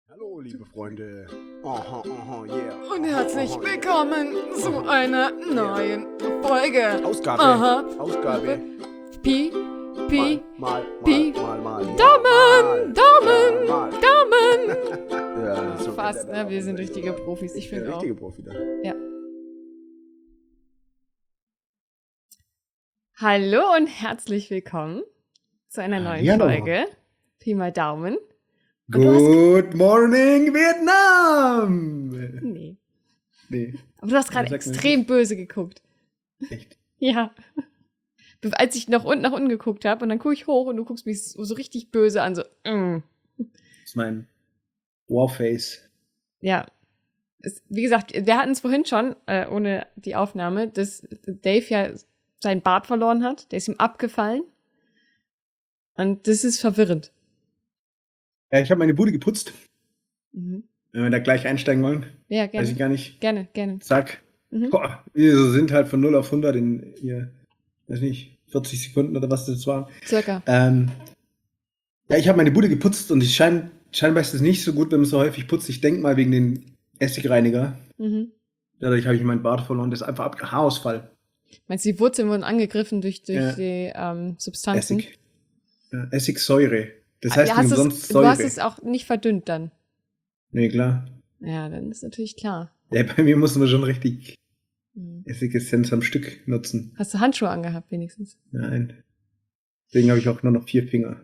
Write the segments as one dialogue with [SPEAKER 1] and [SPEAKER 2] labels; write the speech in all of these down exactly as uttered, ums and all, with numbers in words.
[SPEAKER 1] Hallo, liebe Freunde. Aha, aha, yeah.
[SPEAKER 2] Und herzlich
[SPEAKER 1] Aha,
[SPEAKER 2] willkommen zu
[SPEAKER 1] Aha.
[SPEAKER 2] einer neuen Folge.
[SPEAKER 1] Ausgabe.
[SPEAKER 2] Aha.
[SPEAKER 1] Ausgabe.
[SPEAKER 2] Pi, Pi,
[SPEAKER 1] Mal, mal,
[SPEAKER 2] Pi.
[SPEAKER 1] mal, mal, mal.
[SPEAKER 2] Daumen, Daumen,
[SPEAKER 1] Ja, mal.
[SPEAKER 2] Daumen.
[SPEAKER 1] Ja, so
[SPEAKER 2] Fast,
[SPEAKER 1] geht der
[SPEAKER 2] ne? Wir sind
[SPEAKER 1] Daumen.
[SPEAKER 2] richtige Profis. Ich
[SPEAKER 1] Ich bin
[SPEAKER 2] finde auch.
[SPEAKER 1] richtige Profi da.
[SPEAKER 2] Ja. Hallo und herzlich willkommen zu einer neuen
[SPEAKER 1] Hallihallo.
[SPEAKER 2] Folge. Pi mal Daumen. Und du hast-
[SPEAKER 1] Good morning, Vietnam!
[SPEAKER 2] Nee.
[SPEAKER 1] Nee,
[SPEAKER 2] Aber du hast gerade
[SPEAKER 1] Sag mir
[SPEAKER 2] extrem böse geguckt.
[SPEAKER 1] echt.
[SPEAKER 2] Ja. Als ich nach unten, nach unten geguckt habe und dann gucke ich hoch und du guckst mich so, so richtig böse an, so, mm.
[SPEAKER 1] Das ist mein Warface.
[SPEAKER 2] Ja. Es, wie gesagt, wir hatten es vorhin schon, äh, ohne die Aufnahme, dass Dave ja seinen Bart verloren hat. Der ist ihm abgefallen. Und das ist verwirrend.
[SPEAKER 1] Ja, ich habe meine Bude geputzt.
[SPEAKER 2] Mhm.
[SPEAKER 1] Wenn wir da gleich einsteigen wollen,
[SPEAKER 2] Ja,
[SPEAKER 1] weiß
[SPEAKER 2] gerne.
[SPEAKER 1] ich gar nicht.
[SPEAKER 2] Gerne, gerne.
[SPEAKER 1] Zack.
[SPEAKER 2] Mhm.
[SPEAKER 1] Boah, wir sind halt von null auf hundert in hier, weiß nicht, vierzig Sekunden oder was das war.
[SPEAKER 2] Circa.
[SPEAKER 1] Ähm, ja, ich habe meine Bude geputzt und ich schein, scheinbar ist es nicht so gut, wenn man so häufig putzt. Ich denke mal wegen den Essigreiniger.
[SPEAKER 2] Mhm.
[SPEAKER 1] Dadurch habe ich meinen Bart verloren. Das ist einfach ab Haarausfall.
[SPEAKER 2] Meinst du, die Wurzeln wurden angegriffen durch, durch
[SPEAKER 1] Ja.
[SPEAKER 2] die ähm, Substanzen?
[SPEAKER 1] Essig. Ja, Essigsäure. Das
[SPEAKER 2] Ah,
[SPEAKER 1] heißt
[SPEAKER 2] ja,
[SPEAKER 1] nicht
[SPEAKER 2] hast
[SPEAKER 1] umsonst
[SPEAKER 2] es, du
[SPEAKER 1] Säure.
[SPEAKER 2] hast es auch nicht verdünnt dann.
[SPEAKER 1] Nee, klar.
[SPEAKER 2] Ja, dann ist natürlich klar.
[SPEAKER 1] Ja, bei mir muss man schon richtig
[SPEAKER 2] Mhm.
[SPEAKER 1] Essigessenz am Stück nutzen.
[SPEAKER 2] Hast du Handschuhe angehabt, wenigstens?
[SPEAKER 1] Nein. Deswegen habe ich auch nur noch vier Finger.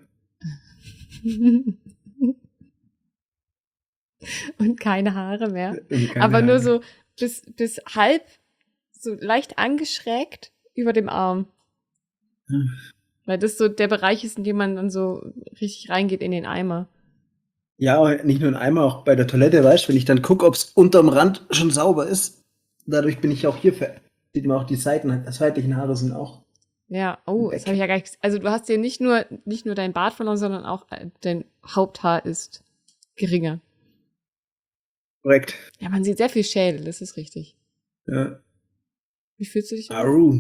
[SPEAKER 2] Und keine Haare mehr.
[SPEAKER 1] Und keine
[SPEAKER 2] Aber nur
[SPEAKER 1] Haare.
[SPEAKER 2] so bis, bis halb, so leicht angeschrägt über dem Arm.
[SPEAKER 1] Hm.
[SPEAKER 2] Weil das so der Bereich ist, in dem man dann so richtig reingeht in den Eimer.
[SPEAKER 1] Ja, aber nicht nur ein Eimer, auch bei der Toilette, weißt du, wenn ich dann gucke, ob es unterm Rand schon sauber ist, dadurch bin ich auch hier ver... Sieht man auch, die Seiten, die seitlichen Haare sind auch.
[SPEAKER 2] Ja, oh,
[SPEAKER 1] Weg.
[SPEAKER 2] das habe ich ja gar nicht. ges- Also du hast dir nicht nur, nicht nur dein Bart verloren, sondern auch äh, dein Haupthaar ist geringer.
[SPEAKER 1] Korrekt.
[SPEAKER 2] Ja, man sieht sehr viel Schädel, das ist richtig.
[SPEAKER 1] Ja.
[SPEAKER 2] Wie fühlst du dich?
[SPEAKER 1] Aru.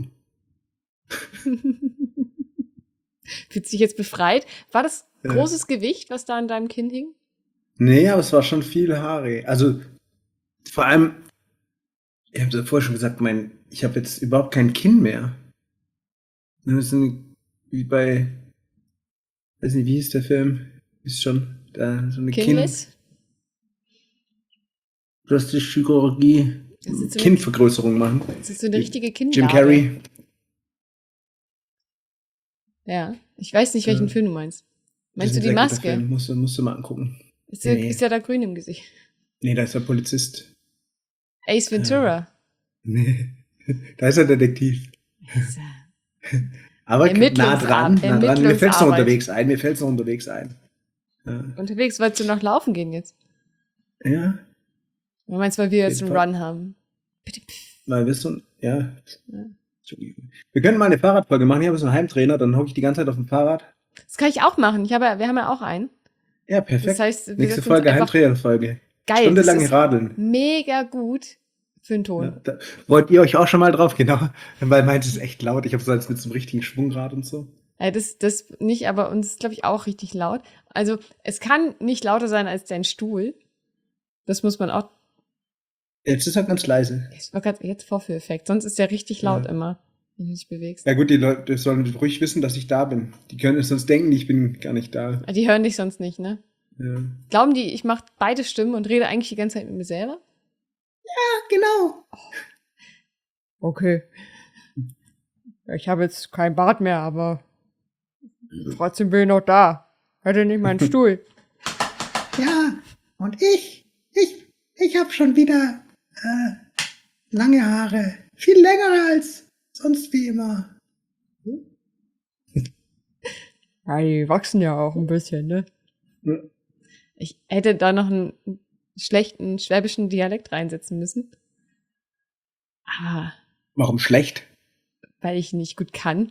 [SPEAKER 2] Fühlst du dich jetzt befreit? War das
[SPEAKER 1] Ja.
[SPEAKER 2] großes Gewicht, was da an deinem Kinn hing?
[SPEAKER 1] Nee, aber es war schon viel Haare. Also, vor allem, ich habe ja vorher schon gesagt, mein, ich habe jetzt überhaupt kein Kinn mehr. Das ist ein, wie bei, weiß nicht, wie hieß der Film? Ist schon da so eine
[SPEAKER 2] Kinnless?
[SPEAKER 1] Plastische Chirurgie,
[SPEAKER 2] Das ist so eine-
[SPEAKER 1] Kinnvergrößerung machen.
[SPEAKER 2] Das ist so eine richtige Kinnlade.
[SPEAKER 1] Jim Carrey.
[SPEAKER 2] Ja. Ich weiß nicht, welchen
[SPEAKER 1] Ja.
[SPEAKER 2] Film du meinst. Meinst
[SPEAKER 1] Das
[SPEAKER 2] du
[SPEAKER 1] ist
[SPEAKER 2] die
[SPEAKER 1] ein sehr guter
[SPEAKER 2] Maske?
[SPEAKER 1] Film. Musst, du- musst du mal angucken.
[SPEAKER 2] Ist ja,
[SPEAKER 1] Nee.
[SPEAKER 2] ist ja da grün im Gesicht.
[SPEAKER 1] Nee, da ist der Polizist.
[SPEAKER 2] Ace Ventura.
[SPEAKER 1] Nee, da ist er Detektiv.
[SPEAKER 2] Ist ja-
[SPEAKER 1] Aber nah
[SPEAKER 2] Ermittlungsar-
[SPEAKER 1] dran, nah dran. Mir fällt's noch
[SPEAKER 2] Ermittlungsarbeit.
[SPEAKER 1] unterwegs ein, mir fällt's noch unterwegs ein. Ja.
[SPEAKER 2] Unterwegs, wolltest du noch laufen gehen jetzt?
[SPEAKER 1] Ja,
[SPEAKER 2] Du meinst, weil wir jetzt
[SPEAKER 1] jeden
[SPEAKER 2] einen
[SPEAKER 1] Fall.
[SPEAKER 2] Run haben? Bitte.
[SPEAKER 1] weil wir so, ja.
[SPEAKER 2] Ja.
[SPEAKER 1] Wir können mal eine Fahrradfolge machen. Ich habe so einen Heimtrainer, dann hocke ich die ganze Zeit auf dem Fahrrad.
[SPEAKER 2] Das kann ich auch machen. Ich habe, ja- wir haben ja auch einen.
[SPEAKER 1] Ja, perfekt.
[SPEAKER 2] Das heißt, wir
[SPEAKER 1] Nächste
[SPEAKER 2] setzen uns
[SPEAKER 1] Folge
[SPEAKER 2] einfach
[SPEAKER 1] Heimtrainerfolge.
[SPEAKER 2] geil.
[SPEAKER 1] Stunde
[SPEAKER 2] Das
[SPEAKER 1] lang
[SPEAKER 2] ist
[SPEAKER 1] radeln.
[SPEAKER 2] mega gut für den Ton.
[SPEAKER 1] Ja, da, wollt ihr euch auch schon mal drauf? Genau. Weil meins ist echt laut. Ich habe so eins mit so einem richtigen Schwungrad und so.
[SPEAKER 2] Ja, das, das nicht, aber uns ist, glaube ich, auch richtig laut. Also, es kann nicht lauter sein als dein Stuhl. Das muss man auch.
[SPEAKER 1] Jetzt ist er ganz leise.
[SPEAKER 2] Ich war grad jetzt Vorführeffekt. Sonst ist der richtig laut
[SPEAKER 1] Ja.
[SPEAKER 2] immer, wenn du dich bewegst.
[SPEAKER 1] Ja gut, die Leute sollen ruhig wissen, dass ich da bin. Die können sonst denken, ich bin gar nicht da.
[SPEAKER 2] Die hören dich sonst nicht, ne?
[SPEAKER 1] Ja,
[SPEAKER 2] Glauben die, ich mache beide Stimmen und rede eigentlich die ganze Zeit mit mir selber?
[SPEAKER 1] genau.
[SPEAKER 2] Okay. Ich habe jetzt kein Bart mehr, aber trotzdem bin ich noch da. Hätte nicht meinen Stuhl.
[SPEAKER 1] Ja, und ich, ich, ich habe schon wieder äh, lange Haare. Viel längere als sonst wie immer.
[SPEAKER 2] Ja, die wachsen ja auch ein bisschen, ne?
[SPEAKER 1] Ja.
[SPEAKER 2] Ich hätte da noch einen schlechten schwäbischen Dialekt reinsetzen müssen. Ah,
[SPEAKER 1] Warum schlecht?
[SPEAKER 2] weil ich nicht gut kann.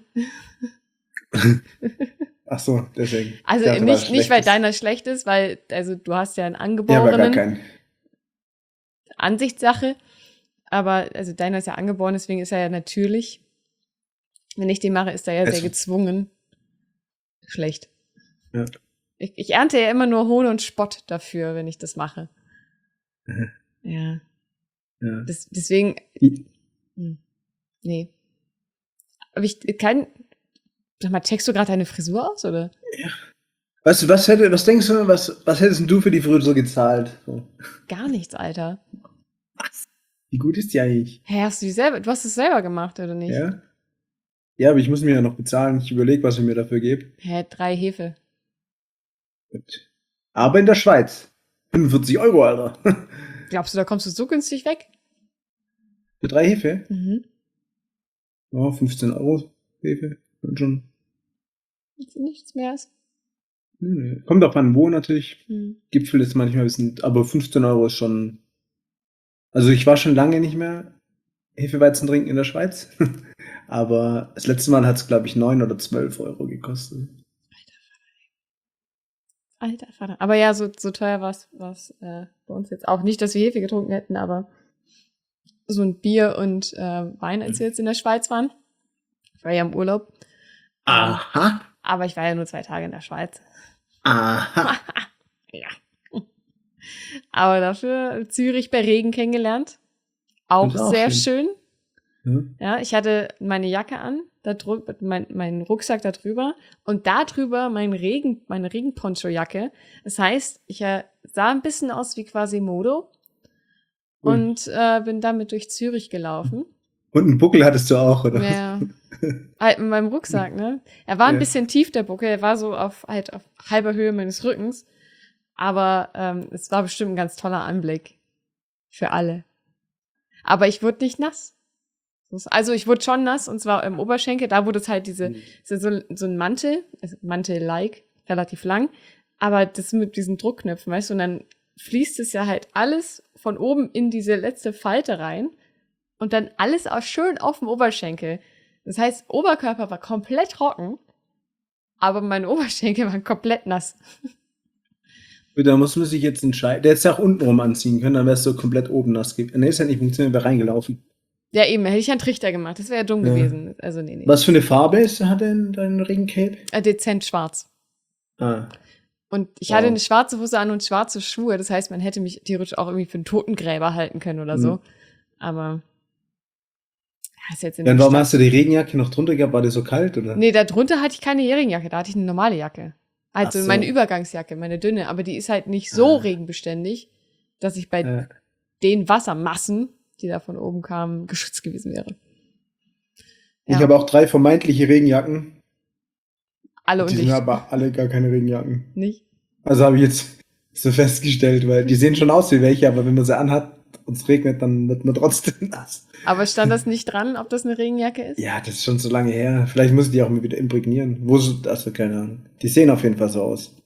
[SPEAKER 1] Ach so, deswegen.
[SPEAKER 2] Also
[SPEAKER 1] Ich dachte,
[SPEAKER 2] nicht,
[SPEAKER 1] was
[SPEAKER 2] nicht, weil
[SPEAKER 1] Schlechtes.
[SPEAKER 2] deiner schlecht ist, weil, also du hast ja einen
[SPEAKER 1] Ja, aber gar
[SPEAKER 2] angeborenen,
[SPEAKER 1] keinen.
[SPEAKER 2] Ansichtssache. Aber, also deiner ist ja angeboren, deswegen ist er ja natürlich. Wenn ich den mache, ist er ja
[SPEAKER 1] Es-
[SPEAKER 2] sehr gezwungen. Schlecht.
[SPEAKER 1] Ja.
[SPEAKER 2] Ich, ich ernte ja immer nur Hohn und Spott dafür, wenn ich das mache.
[SPEAKER 1] Mhm.
[SPEAKER 2] Ja.
[SPEAKER 1] Ja.
[SPEAKER 2] Das, deswegen.
[SPEAKER 1] Die-
[SPEAKER 2] Hm, nee. Aber ich kein. Sag mal, checkst du gerade deine Frisur aus, oder?
[SPEAKER 1] Weißt du, was hätte, was denkst du, was, was hättest denn du für die Frisur gezahlt? So.
[SPEAKER 2] Gar nichts, Alter.
[SPEAKER 1] Was? Wie gut ist die eigentlich?
[SPEAKER 2] Hä, hast du die selber, du hast es selber gemacht, oder nicht?
[SPEAKER 1] Ja? Ja, aber ich muss mir ja noch bezahlen. Ich überlege, was ich mir dafür gebe.
[SPEAKER 2] Hä, drei Hefe.
[SPEAKER 1] Gut. Aber in der Schweiz. fünfundvierzig Euro, Alter.
[SPEAKER 2] Glaubst du, da kommst du so günstig weg?
[SPEAKER 1] Für drei Hefe?
[SPEAKER 2] Mhm.
[SPEAKER 1] Ja, fünfzehn Euro Hefe. Und schon.
[SPEAKER 2] Ist nichts mehr ist.
[SPEAKER 1] Nee, nee. Kommt auch an wo natürlich.
[SPEAKER 2] Hm.
[SPEAKER 1] Gipfel ist manchmal ein bisschen, aber fünfzehn Euro ist schon. Also ich war schon lange nicht mehr Hefeweizen trinken in der Schweiz. Aber das letzte Mal hat es, glaube ich, neun oder zwölf Euro gekostet.
[SPEAKER 2] Alter Vater. Aber ja, so, so teuer war es äh, bei uns jetzt auch. Nicht, dass wir Hefe getrunken hätten, aber so ein Bier und äh, Wein, als wir jetzt in der Schweiz waren. Ich war ja im Urlaub.
[SPEAKER 1] Aha.
[SPEAKER 2] Aber ich war ja nur zwei Tage in der Schweiz.
[SPEAKER 1] Aha.
[SPEAKER 2] Ja. Aber dafür Zürich bei Regen kennengelernt. Auch,
[SPEAKER 1] Das ist auch
[SPEAKER 2] sehr
[SPEAKER 1] schön.
[SPEAKER 2] schön.
[SPEAKER 1] Ja.
[SPEAKER 2] Ja, ich hatte meine Jacke an, da drüber, mein, mein Rucksack da drüber und da drüber mein Regen, meine Regenponcho-Jacke. Das heißt, ich äh, sah ein bisschen aus wie Quasimodo
[SPEAKER 1] Ui.
[SPEAKER 2] und äh, bin damit durch Zürich gelaufen.
[SPEAKER 1] Und einen Buckel hattest du auch, oder?
[SPEAKER 2] Ja. Halt mit meinem Rucksack, ne? Er war ein
[SPEAKER 1] Ja.
[SPEAKER 2] bisschen tief, der Buckel. Er war so auf halt auf halber Höhe meines Rückens. Aber ähm, es war bestimmt ein ganz toller Anblick. Für alle. Aber ich wurde nicht nass. Also ich wurde schon nass, und zwar im Oberschenkel. Da wurde es halt diese,
[SPEAKER 1] Mhm.
[SPEAKER 2] so, so ein Mantel, also Mantel-like, relativ lang. Aber das mit diesen Druckknöpfen, weißt du, und dann fließt es ja halt alles von oben in diese letzte Falte rein. Und dann alles auch schön auf dem Oberschenkel. Das heißt, Oberkörper war komplett trocken, aber meine Oberschenkel waren komplett nass.
[SPEAKER 1] Da muss man sich jetzt entscheiden. Der hätte es ja auch untenrum anziehen können, dann wärst du komplett oben nass gewesen. Nee, ist ja nicht funktioniert, wäre reingelaufen.
[SPEAKER 2] Ja, eben, hätte ich einen Trichter gemacht. Das wäre ja dumm
[SPEAKER 1] Ja.
[SPEAKER 2] gewesen. Also, nee, nee.
[SPEAKER 1] Was für eine Farbe ist, hat denn dein Regencape?
[SPEAKER 2] Äh, dezent schwarz.
[SPEAKER 1] Ah.
[SPEAKER 2] Und ich
[SPEAKER 1] Wow.
[SPEAKER 2] hatte eine schwarze Hose an und schwarze Schuhe. Das heißt, man hätte mich theoretisch auch irgendwie für einen Totengräber halten können oder
[SPEAKER 1] Mhm.
[SPEAKER 2] so. Aber ja, ist jetzt in
[SPEAKER 1] Ja,
[SPEAKER 2] der
[SPEAKER 1] und warum
[SPEAKER 2] Stadt.
[SPEAKER 1] hast du die Regenjacke noch drunter gehabt? War die so kalt, oder?
[SPEAKER 2] Nee, da drunter hatte ich keine Regenjacke, da hatte ich eine normale Jacke. Also
[SPEAKER 1] Ach so.
[SPEAKER 2] meine Übergangsjacke, meine dünne, aber die ist halt nicht so
[SPEAKER 1] Ah.
[SPEAKER 2] regenbeständig, dass ich bei
[SPEAKER 1] Ja.
[SPEAKER 2] den Wassermassen, die da von oben kamen, geschützt gewesen wäre.
[SPEAKER 1] Ich
[SPEAKER 2] Ja.
[SPEAKER 1] habe auch drei vermeintliche Regenjacken.
[SPEAKER 2] Alle
[SPEAKER 1] Die
[SPEAKER 2] und
[SPEAKER 1] sind
[SPEAKER 2] ich
[SPEAKER 1] aber alle gar keine Regenjacken.
[SPEAKER 2] nicht.
[SPEAKER 1] Also habe ich jetzt so festgestellt, weil die sehen schon aus wie welche, aber wenn man sie anhat und es regnet, dann wird man trotzdem nass.
[SPEAKER 2] Aber stand das nicht dran, ob das eine Regenjacke ist?
[SPEAKER 1] Ja, das ist schon so lange her. Vielleicht muss ich die auch mal wieder imprägnieren. Wo so, also keine Ahnung. Die sehen auf jeden Fall so aus.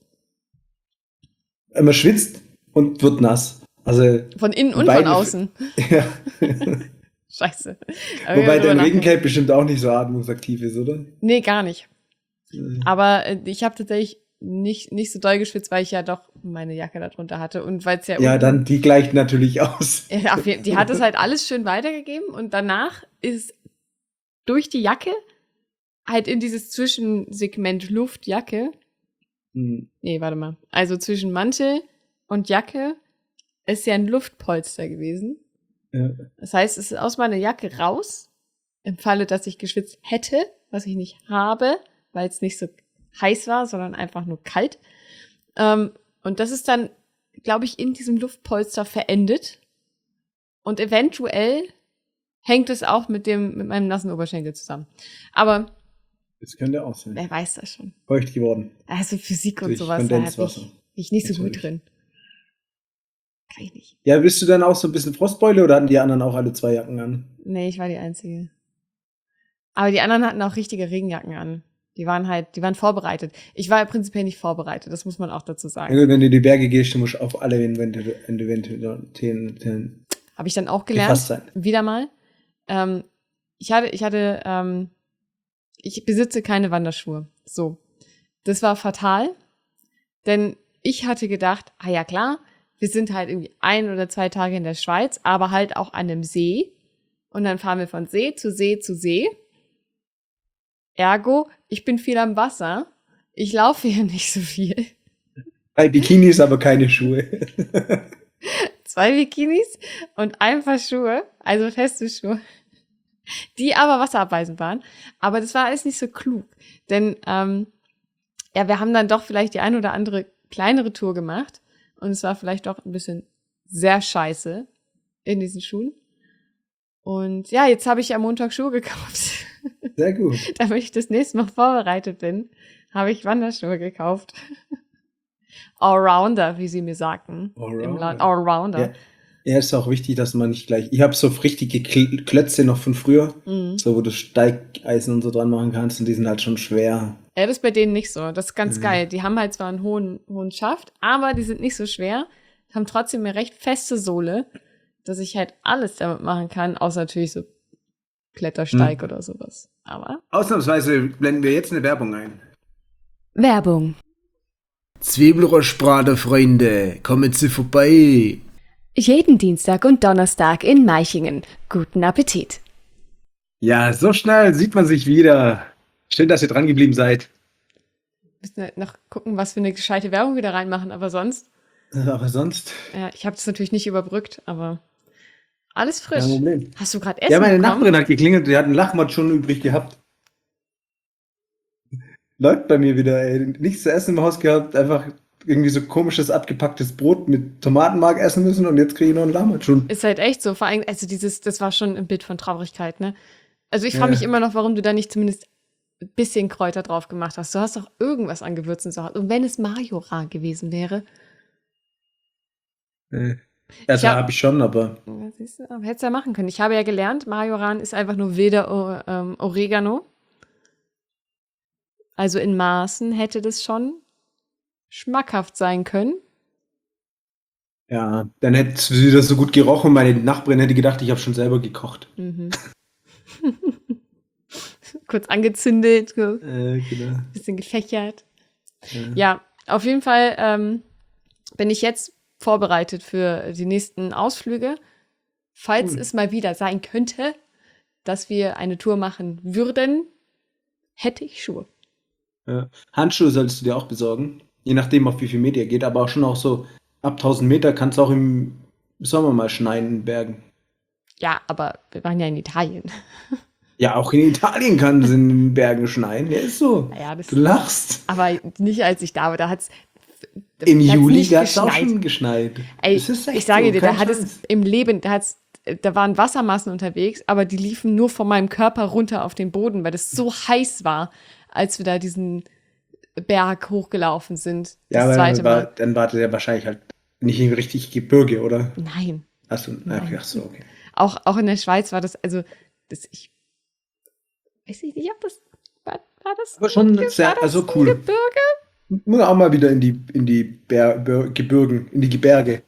[SPEAKER 1] Man schwitzt und wird nass. Also,
[SPEAKER 2] Von innen und
[SPEAKER 1] Beide-
[SPEAKER 2] von außen.
[SPEAKER 1] ja.
[SPEAKER 2] Scheiße. Aber
[SPEAKER 1] Wobei
[SPEAKER 2] wir drüber
[SPEAKER 1] dein
[SPEAKER 2] nachdenken.
[SPEAKER 1] Regencape bestimmt auch nicht so atmungsaktiv ist, oder?
[SPEAKER 2] Nee, gar nicht.
[SPEAKER 1] Äh,
[SPEAKER 2] Aber äh, ich habe tatsächlich nicht, nicht so doll geschwitzt, weil ich ja doch meine Jacke darunter hatte. Und weil es ja,
[SPEAKER 1] Ja,
[SPEAKER 2] unten-
[SPEAKER 1] dann, die gleicht natürlich aus.
[SPEAKER 2] Ja, auf jeden- die hat es halt alles schön weitergegeben und danach ist durch die Jacke halt in dieses Zwischensegment Luftjacke.
[SPEAKER 1] Hm.
[SPEAKER 2] Nee, warte mal. Also zwischen Mantel und Jacke ist ja ein Luftpolster gewesen.
[SPEAKER 1] Ja.
[SPEAKER 2] Das heißt, es ist aus meiner Jacke raus, im Falle, dass ich geschwitzt hätte, was ich nicht habe, weil es nicht so heiß war, sondern einfach nur kalt. Ähm, und das ist dann, glaube ich, in diesem Luftpolster verendet. Und eventuell hängt es auch mit dem, mit meinem nassen Oberschenkel zusammen. Aber
[SPEAKER 1] Das könnte auch sein.
[SPEAKER 2] wer weiß das schon.
[SPEAKER 1] Feucht geworden.
[SPEAKER 2] Also Physik und
[SPEAKER 1] Durch
[SPEAKER 2] sowas, da hab
[SPEAKER 1] Kondenswasser.
[SPEAKER 2] ich, bin ich nicht so gut
[SPEAKER 1] Natürlich.
[SPEAKER 2] drin. Kann ich nicht.
[SPEAKER 1] Ja, bist du dann auch so ein bisschen Frostbeule oder hatten die anderen auch alle zwei Jacken an?
[SPEAKER 2] Nee, ich war die Einzige. Aber die anderen hatten auch richtige Regenjacken an. Die waren halt, die waren vorbereitet. Ich war prinzipiell nicht vorbereitet, das muss man auch dazu
[SPEAKER 1] Ja,
[SPEAKER 2] sagen.
[SPEAKER 1] gut, wenn du in die Berge gehst, dann musst du auf alle Eventualitäten
[SPEAKER 2] Habe ich dann auch
[SPEAKER 1] gefasst
[SPEAKER 2] gelernt.
[SPEAKER 1] sein.
[SPEAKER 2] Wieder mal. Ähm, ich hatte, ich hatte, ähm, ich besitze keine Wanderschuhe. So. Das war fatal, denn ich hatte gedacht, ah ja klar, wir sind halt irgendwie ein oder zwei Tage in der Schweiz, aber halt auch an einem See. Und dann fahren wir von See zu See zu See. Ergo, ich bin viel am Wasser. Ich laufe hier nicht so viel.
[SPEAKER 1] Drei Bikinis, aber keine Schuhe.
[SPEAKER 2] Zwei Bikinis und ein paar Schuhe, also feste Schuhe, die aber wasserabweisend waren. Aber das war alles nicht so klug, denn ähm, ja, wir haben dann doch vielleicht die ein oder andere kleinere Tour gemacht und es war vielleicht doch ein bisschen sehr scheiße in diesen Schuhen. Und ja, jetzt habe ich am Montag Schuhe gekauft.
[SPEAKER 1] Sehr gut.
[SPEAKER 2] Damit ich das nächste Mal vorbereitet bin, habe ich Wanderschuhe gekauft. Allrounder, wie sie mir sagten. Im Laden. Allrounder.
[SPEAKER 1] Ja. Ja, ist auch wichtig, dass man nicht gleich. Ich habe so richtige Kl- Klötze noch von früher,
[SPEAKER 2] Mhm.
[SPEAKER 1] so wo du Steigeisen und so dran machen kannst und die sind halt schon schwer.
[SPEAKER 2] Ja, das ist bei denen nicht so. Das ist ganz
[SPEAKER 1] Mhm.
[SPEAKER 2] geil. Die haben halt zwar einen hohen, hohen Schaft, aber die sind nicht so schwer, haben trotzdem eine recht feste Sohle, dass ich halt alles damit machen kann, außer natürlich so Klettersteig
[SPEAKER 1] Mhm.
[SPEAKER 2] oder sowas. Aber
[SPEAKER 1] Ausnahmsweise blenden wir jetzt eine Werbung ein.
[SPEAKER 2] Werbung.
[SPEAKER 1] Zwiebelrostbraten, Freunde, kommen Sie vorbei.
[SPEAKER 2] Jeden Dienstag und Donnerstag in Meichingen. Guten Appetit.
[SPEAKER 1] Ja, so schnell sieht man sich wieder. Schön, dass ihr dran geblieben seid.
[SPEAKER 2] Müssen wir noch gucken, was für eine gescheite Werbung wieder reinmachen, aber sonst,
[SPEAKER 1] Aber sonst,
[SPEAKER 2] ja, ich habe das natürlich nicht überbrückt, aber alles frisch.
[SPEAKER 1] kein Problem.
[SPEAKER 2] Hast du gerade Essen
[SPEAKER 1] Ja, meine
[SPEAKER 2] bekommen?
[SPEAKER 1] Nachbarin hat geklingelt, die hat einen Lachmott schon übrig gehabt. Läuft bei mir wieder, ey. Nichts zu essen im Haus gehabt, einfach irgendwie so komisches abgepacktes Brot mit Tomatenmark essen müssen und jetzt kriege ich noch einen Lachmott schon.
[SPEAKER 2] Ist halt echt so. Vor allem, also dieses, das war schon ein Bild von Traurigkeit, ne? Also ich frage
[SPEAKER 1] Ja.
[SPEAKER 2] mich immer noch, warum du da nicht zumindest ein bisschen Kräuter drauf gemacht hast. Du hast doch irgendwas an Gewürzen zu Hause. Und wenn es Majoran gewesen wäre,
[SPEAKER 1] Äh, Also
[SPEAKER 2] Ich hab-
[SPEAKER 1] habe ich schon, aber
[SPEAKER 2] ja, siehst du, aber hättest du ja machen können. Ich habe ja gelernt, Majoran ist einfach nur wilder O- ähm, Oregano. Also in Maßen hätte das schon schmackhaft sein können.
[SPEAKER 1] ja, dann hätte es wieder so gut gerochen. Meine Nachbarin hätte gedacht, ich habe schon selber gekocht.
[SPEAKER 2] Mhm. Kurz angezündet, so ein
[SPEAKER 1] Äh, genau.
[SPEAKER 2] bisschen gefächert.
[SPEAKER 1] Ja.
[SPEAKER 2] Ja, auf jeden Fall ähm, bin ich jetzt vorbereitet für die nächsten Ausflüge. Falls
[SPEAKER 1] Cool.
[SPEAKER 2] es mal wieder sein könnte, dass wir eine Tour machen würden, hätte ich Schuhe.
[SPEAKER 1] Ja. Handschuhe solltest du dir auch besorgen. Je nachdem, auf wie viel Meter ihr geht, aber auch schon auch so ab tausend Meter kannst du auch im Sommer mal schneien in Bergen.
[SPEAKER 2] Ja, aber wir waren ja in Italien.
[SPEAKER 1] Ja, auch in Italien kann es in den Bergen schneien. Ja, ist so.
[SPEAKER 2] Naja, das,
[SPEAKER 1] Du lachst.
[SPEAKER 2] aber nicht als ich da war. Da hat es
[SPEAKER 1] Im Juli, da hat es auch
[SPEAKER 2] geschneit.
[SPEAKER 1] schon geschneit.
[SPEAKER 2] Ey,
[SPEAKER 1] Das ist echt
[SPEAKER 2] ich sage
[SPEAKER 1] so,
[SPEAKER 2] dir, da
[SPEAKER 1] kein
[SPEAKER 2] hat
[SPEAKER 1] Scheiß.
[SPEAKER 2] es im Leben, da hat's, da waren Wassermassen unterwegs, aber die liefen nur von meinem Körper runter auf den Boden, weil das so heiß war, als wir da diesen Berg hochgelaufen sind.
[SPEAKER 1] Ja,
[SPEAKER 2] Das
[SPEAKER 1] aber
[SPEAKER 2] zweite
[SPEAKER 1] dann, war,
[SPEAKER 2] Mal.
[SPEAKER 1] dann wartet er wahrscheinlich halt nicht in richtig Gebirge, oder?
[SPEAKER 2] Nein.
[SPEAKER 1] Achso,
[SPEAKER 2] Nein.
[SPEAKER 1] ach so, okay.
[SPEAKER 2] Auch, auch in der Schweiz war das, also, das, ich weiß nicht, ich hab das, war, war das,
[SPEAKER 1] Aber schon
[SPEAKER 2] war
[SPEAKER 1] sehr,
[SPEAKER 2] das
[SPEAKER 1] also
[SPEAKER 2] ein
[SPEAKER 1] cool.
[SPEAKER 2] Gebirge?
[SPEAKER 1] Muss auch mal wieder in die, in die Ber, Ber, Gebirgen, in die Gebirge.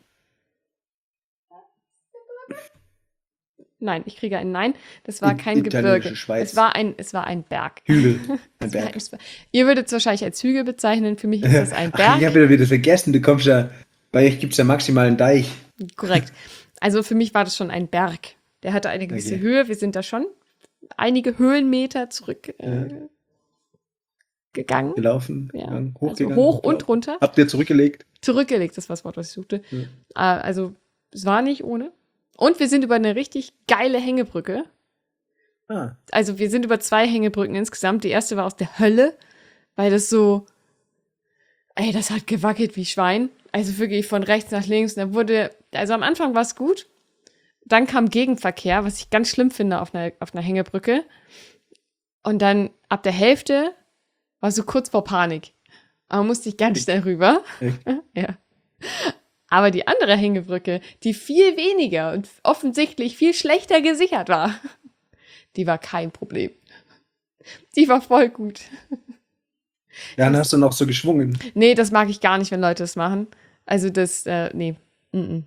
[SPEAKER 2] Nein, ich kriege ein Nein. Das war
[SPEAKER 1] I-
[SPEAKER 2] kein
[SPEAKER 1] italienische
[SPEAKER 2] Gebirge.
[SPEAKER 1] Schweiz.
[SPEAKER 2] Es war ein, es war ein Berg.
[SPEAKER 1] Hügel, ein
[SPEAKER 2] Es war
[SPEAKER 1] Berg.
[SPEAKER 2] es war- Ihr würdet es wahrscheinlich als Hügel bezeichnen. Für mich ist das ein
[SPEAKER 1] Ach, ich
[SPEAKER 2] Berg.
[SPEAKER 1] habe wieder wieder vergessen, du kommst ja, bei euch gibt es ja maximal einen Deich.
[SPEAKER 2] Korrekt. Also für mich war das schon ein Berg. Der hatte eine gewisse
[SPEAKER 1] Okay.
[SPEAKER 2] Höhe. Wir sind da schon einige Höhenmeter zurück äh,
[SPEAKER 1] Ja.
[SPEAKER 2] gegangen.
[SPEAKER 1] Gelaufen,
[SPEAKER 2] Ja.
[SPEAKER 1] gegangen,
[SPEAKER 2] Also
[SPEAKER 1] hochgegangen.
[SPEAKER 2] hoch und
[SPEAKER 1] hochgelaufen.
[SPEAKER 2] runter.
[SPEAKER 1] Habt ihr zurückgelegt?
[SPEAKER 2] Zurückgelegt, das war das Wort, was ich suchte.
[SPEAKER 1] Ja.
[SPEAKER 2] Äh, also es war nicht ohne. Und wir sind über eine richtig geile Hängebrücke.
[SPEAKER 1] Ah,
[SPEAKER 2] Also wir sind über zwei Hängebrücken insgesamt. Die erste war aus der Hölle, weil das so, ey, das hat gewackelt wie Schwein. Also wirklich von rechts nach links. Und da wurde, also am Anfang war es gut. Dann kam Gegenverkehr, was ich ganz schlimm finde auf einer, auf einer Hängebrücke. Und dann ab der Hälfte war so kurz vor Panik. Aber musste ich ganz schnell rüber.
[SPEAKER 1] echt?
[SPEAKER 2] Ja. Aber die andere Hängebrücke, die viel weniger und offensichtlich viel schlechter gesichert war, die war kein Problem. Die war voll gut.
[SPEAKER 1] Ja, dann hast du noch so geschwungen.
[SPEAKER 2] Nee, das mag ich gar nicht, wenn Leute das machen. Also das, äh, nee. Mm-mm.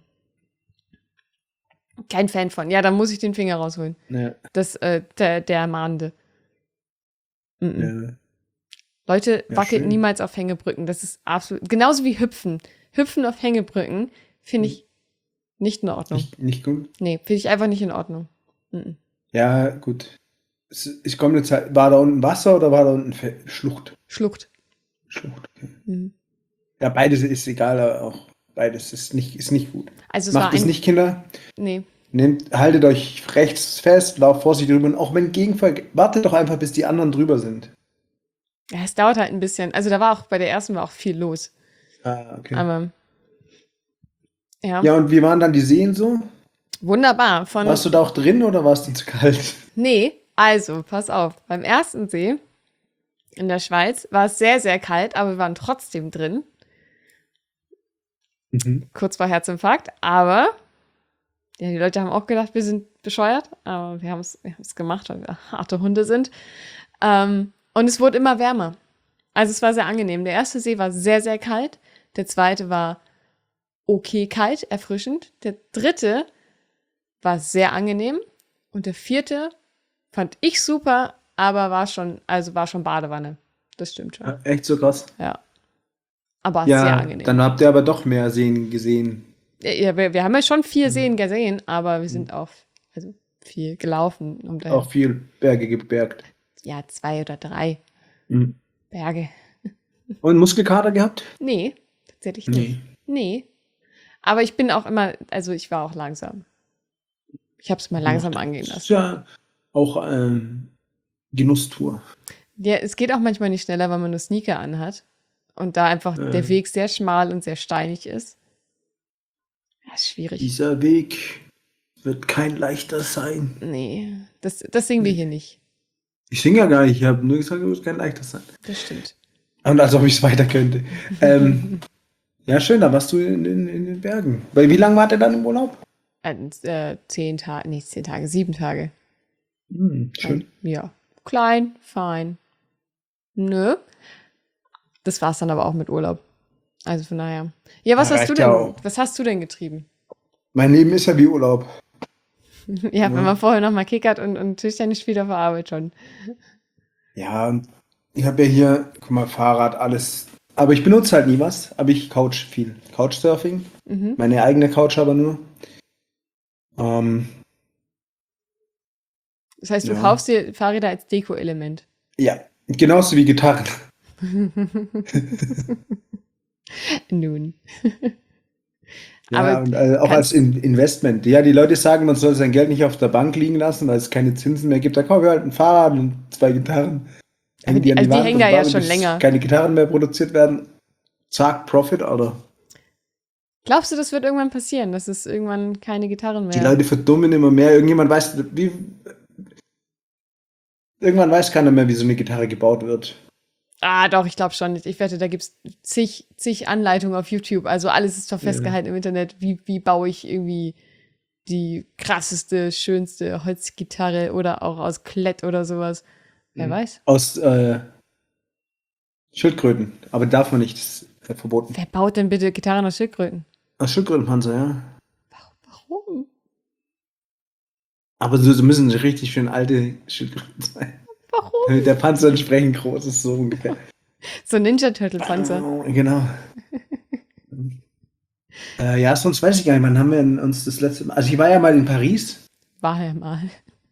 [SPEAKER 2] Kein Fan von. Ja, dann muss ich den Finger rausholen.
[SPEAKER 1] Ja,
[SPEAKER 2] Das, äh, der, der Mahnende. Mm-mm.
[SPEAKER 1] ja.
[SPEAKER 2] Leute,
[SPEAKER 1] Ja,
[SPEAKER 2] wackelt
[SPEAKER 1] schön.
[SPEAKER 2] niemals auf Hängebrücken. Das ist absolut, genauso wie Hüpfen. Hüpfen auf Hängebrücken finde ich nicht in Ordnung.
[SPEAKER 1] Nicht, nicht gut.
[SPEAKER 2] Nee, finde ich einfach nicht in Ordnung. Mm-mm.
[SPEAKER 1] Ja, gut. Es- Ich komme jetzt halt, war da unten Wasser oder war da unten Fe- Schlucht?
[SPEAKER 2] Schlucht.
[SPEAKER 1] Schlucht, okay.
[SPEAKER 2] Mhm.
[SPEAKER 1] Ja, beides ist egal, aber auch beides ist nicht, ist nicht gut.
[SPEAKER 2] Also es war
[SPEAKER 1] Macht es
[SPEAKER 2] ein.
[SPEAKER 1] nicht, Kinder.
[SPEAKER 2] Nee.
[SPEAKER 1] Nehmt, haltet euch rechts fest, lauft vorsichtig drüber und auch wenn Gegenverkehr, wartet doch einfach, bis die anderen drüber sind.
[SPEAKER 2] Ja, es dauert halt ein bisschen. Also da war auch, bei der ersten war auch viel los.
[SPEAKER 1] Ah, okay.
[SPEAKER 2] Aber ja,
[SPEAKER 1] Ja, und wie waren dann die Seen so?
[SPEAKER 2] wunderbar. Von,
[SPEAKER 1] Warst du da auch drin oder war es dir zu kalt?
[SPEAKER 2] nee, also, pass auf. Beim ersten See in der Schweiz war es sehr, sehr kalt, aber wir waren trotzdem drin.
[SPEAKER 1] Mhm.
[SPEAKER 2] Kurz vor Herzinfarkt. Aber ja, die Leute haben auch gedacht, wir sind bescheuert. Aber wir haben es wir haben's gemacht, weil wir harte Hunde sind. Ähm, und es wurde immer wärmer. Also es war sehr angenehm. Der erste See war sehr, sehr kalt. Der zweite war okay kalt, erfrischend. Der dritte war sehr angenehm. Und der vierte fand ich super, aber war schon, also war schon Badewanne. Das stimmt schon.
[SPEAKER 1] Ja, echt so krass.
[SPEAKER 2] Ja. Aber sehr
[SPEAKER 1] Ja,
[SPEAKER 2] angenehm.
[SPEAKER 1] dann habt ihr aber doch mehr Seen gesehen.
[SPEAKER 2] Ja, wir, wir haben ja schon vier
[SPEAKER 1] Mhm.
[SPEAKER 2] Seen gesehen, aber wir sind auch also viel gelaufen. Um dahin.
[SPEAKER 1] Auch viel Berge gebergt.
[SPEAKER 2] Ja, zwei oder drei
[SPEAKER 1] Mhm.
[SPEAKER 2] Berge.
[SPEAKER 1] Und Muskelkater gehabt?
[SPEAKER 2] Nee, tatsächlich nicht. Nee. Aber ich bin auch immer, also ich war auch langsam. Ich habe es mal langsam angehen
[SPEAKER 1] Das ist
[SPEAKER 2] lassen.
[SPEAKER 1] ja auch ähm, Genusstour.
[SPEAKER 2] Ja, es geht auch manchmal nicht schneller, weil man nur Sneaker anhat. Und da einfach
[SPEAKER 1] Äh.
[SPEAKER 2] der Weg sehr schmal und sehr steinig ist. Ja, ist schwierig.
[SPEAKER 1] Dieser Weg wird kein leichter sein.
[SPEAKER 2] Nee, das, das singen wir hier nicht.
[SPEAKER 1] Ich singe ja gar nicht, ich habe nur gesagt, es wird kein leichter sein.
[SPEAKER 2] Das stimmt.
[SPEAKER 1] Und als ob ich es weiter könnte. ähm, ja, schön, da warst du in, in, in den Bergen. Weil wie lange wart ihr dann im Urlaub?
[SPEAKER 2] Und, äh, zehn Tage, nicht zehn Tage, sieben Tage.
[SPEAKER 1] Hm, schön.
[SPEAKER 2] Ja, klein, fein. Nö. Das war's dann aber auch mit Urlaub. Also von daher. Ja, was
[SPEAKER 1] Ja,
[SPEAKER 2] hast du
[SPEAKER 1] reicht
[SPEAKER 2] denn?
[SPEAKER 1] ja auch.
[SPEAKER 2] Was hast du denn getrieben?
[SPEAKER 1] Mein Leben ist ja wie Urlaub.
[SPEAKER 2] Ja, wenn man vorher noch mal kickert und, und Tischtennis spielt auf der Arbeit schon.
[SPEAKER 1] Ja, und ich habe ja hier, guck mal, Fahrrad, alles. Aber ich benutze halt nie was, aber ich couch viel. Couchsurfing.
[SPEAKER 2] Mhm.
[SPEAKER 1] Meine eigene Couch aber nur. Ähm,
[SPEAKER 2] Das heißt, du
[SPEAKER 1] Ja.
[SPEAKER 2] kaufst dir Fahrräder als Deko-Element.
[SPEAKER 1] ja, genauso wie Gitarren.
[SPEAKER 2] Nun.
[SPEAKER 1] Ja,
[SPEAKER 2] Aber
[SPEAKER 1] und äh, auch als
[SPEAKER 2] kannst-
[SPEAKER 1] in Investment. Ja, die Leute sagen, man soll sein Geld nicht auf der Bank liegen lassen, weil es keine Zinsen mehr gibt. Da kaufe ich halt ein Fahrrad und zwei Gitarren.
[SPEAKER 2] Aber
[SPEAKER 1] Hängen
[SPEAKER 2] die-
[SPEAKER 1] an
[SPEAKER 2] also die
[SPEAKER 1] Wand
[SPEAKER 2] hängen
[SPEAKER 1] und
[SPEAKER 2] da ja
[SPEAKER 1] warten,
[SPEAKER 2] schon
[SPEAKER 1] bis
[SPEAKER 2] länger.
[SPEAKER 1] keine Gitarren mehr produziert werden. Zack, Profit, oder?
[SPEAKER 2] glaubst du, das wird irgendwann passieren, dass es irgendwann keine Gitarren
[SPEAKER 1] Die
[SPEAKER 2] mehr?
[SPEAKER 1] Leute verdummen immer mehr. Irgendjemand weiß, wie. Irgendwann weiß keiner mehr, wie so eine Gitarre gebaut wird.
[SPEAKER 2] Ah, doch, ich glaube schon nicht. Ich wette, da gibt es zig, zig Anleitungen auf YouTube. Also alles ist doch
[SPEAKER 1] Ja.
[SPEAKER 2] festgehalten im Internet. Wie, wie baue ich irgendwie die krasseste, schönste Holzgitarre oder auch aus Klett oder sowas. Wer
[SPEAKER 1] Mhm.
[SPEAKER 2] weiß.
[SPEAKER 1] Aus äh, Schildkröten. Aber darf man nicht, das ist äh, verboten.
[SPEAKER 2] Wer baut denn bitte Gitarren aus Schildkröten?
[SPEAKER 1] Aus Schildkrötenpanzer, ja.
[SPEAKER 2] Warum?
[SPEAKER 1] Aber so, so müssen richtig schön alte Schildkröten sein.
[SPEAKER 2] Warum?
[SPEAKER 1] Damit der Panzer entsprechend groß ist, so ungefähr.
[SPEAKER 2] So Ninja Turtle Panzer.
[SPEAKER 1] Genau. äh, ja, sonst weiß ich gar nicht, wann haben wir uns das letzte Mal. Also ich war ja mal in Paris.
[SPEAKER 2] War ja mal.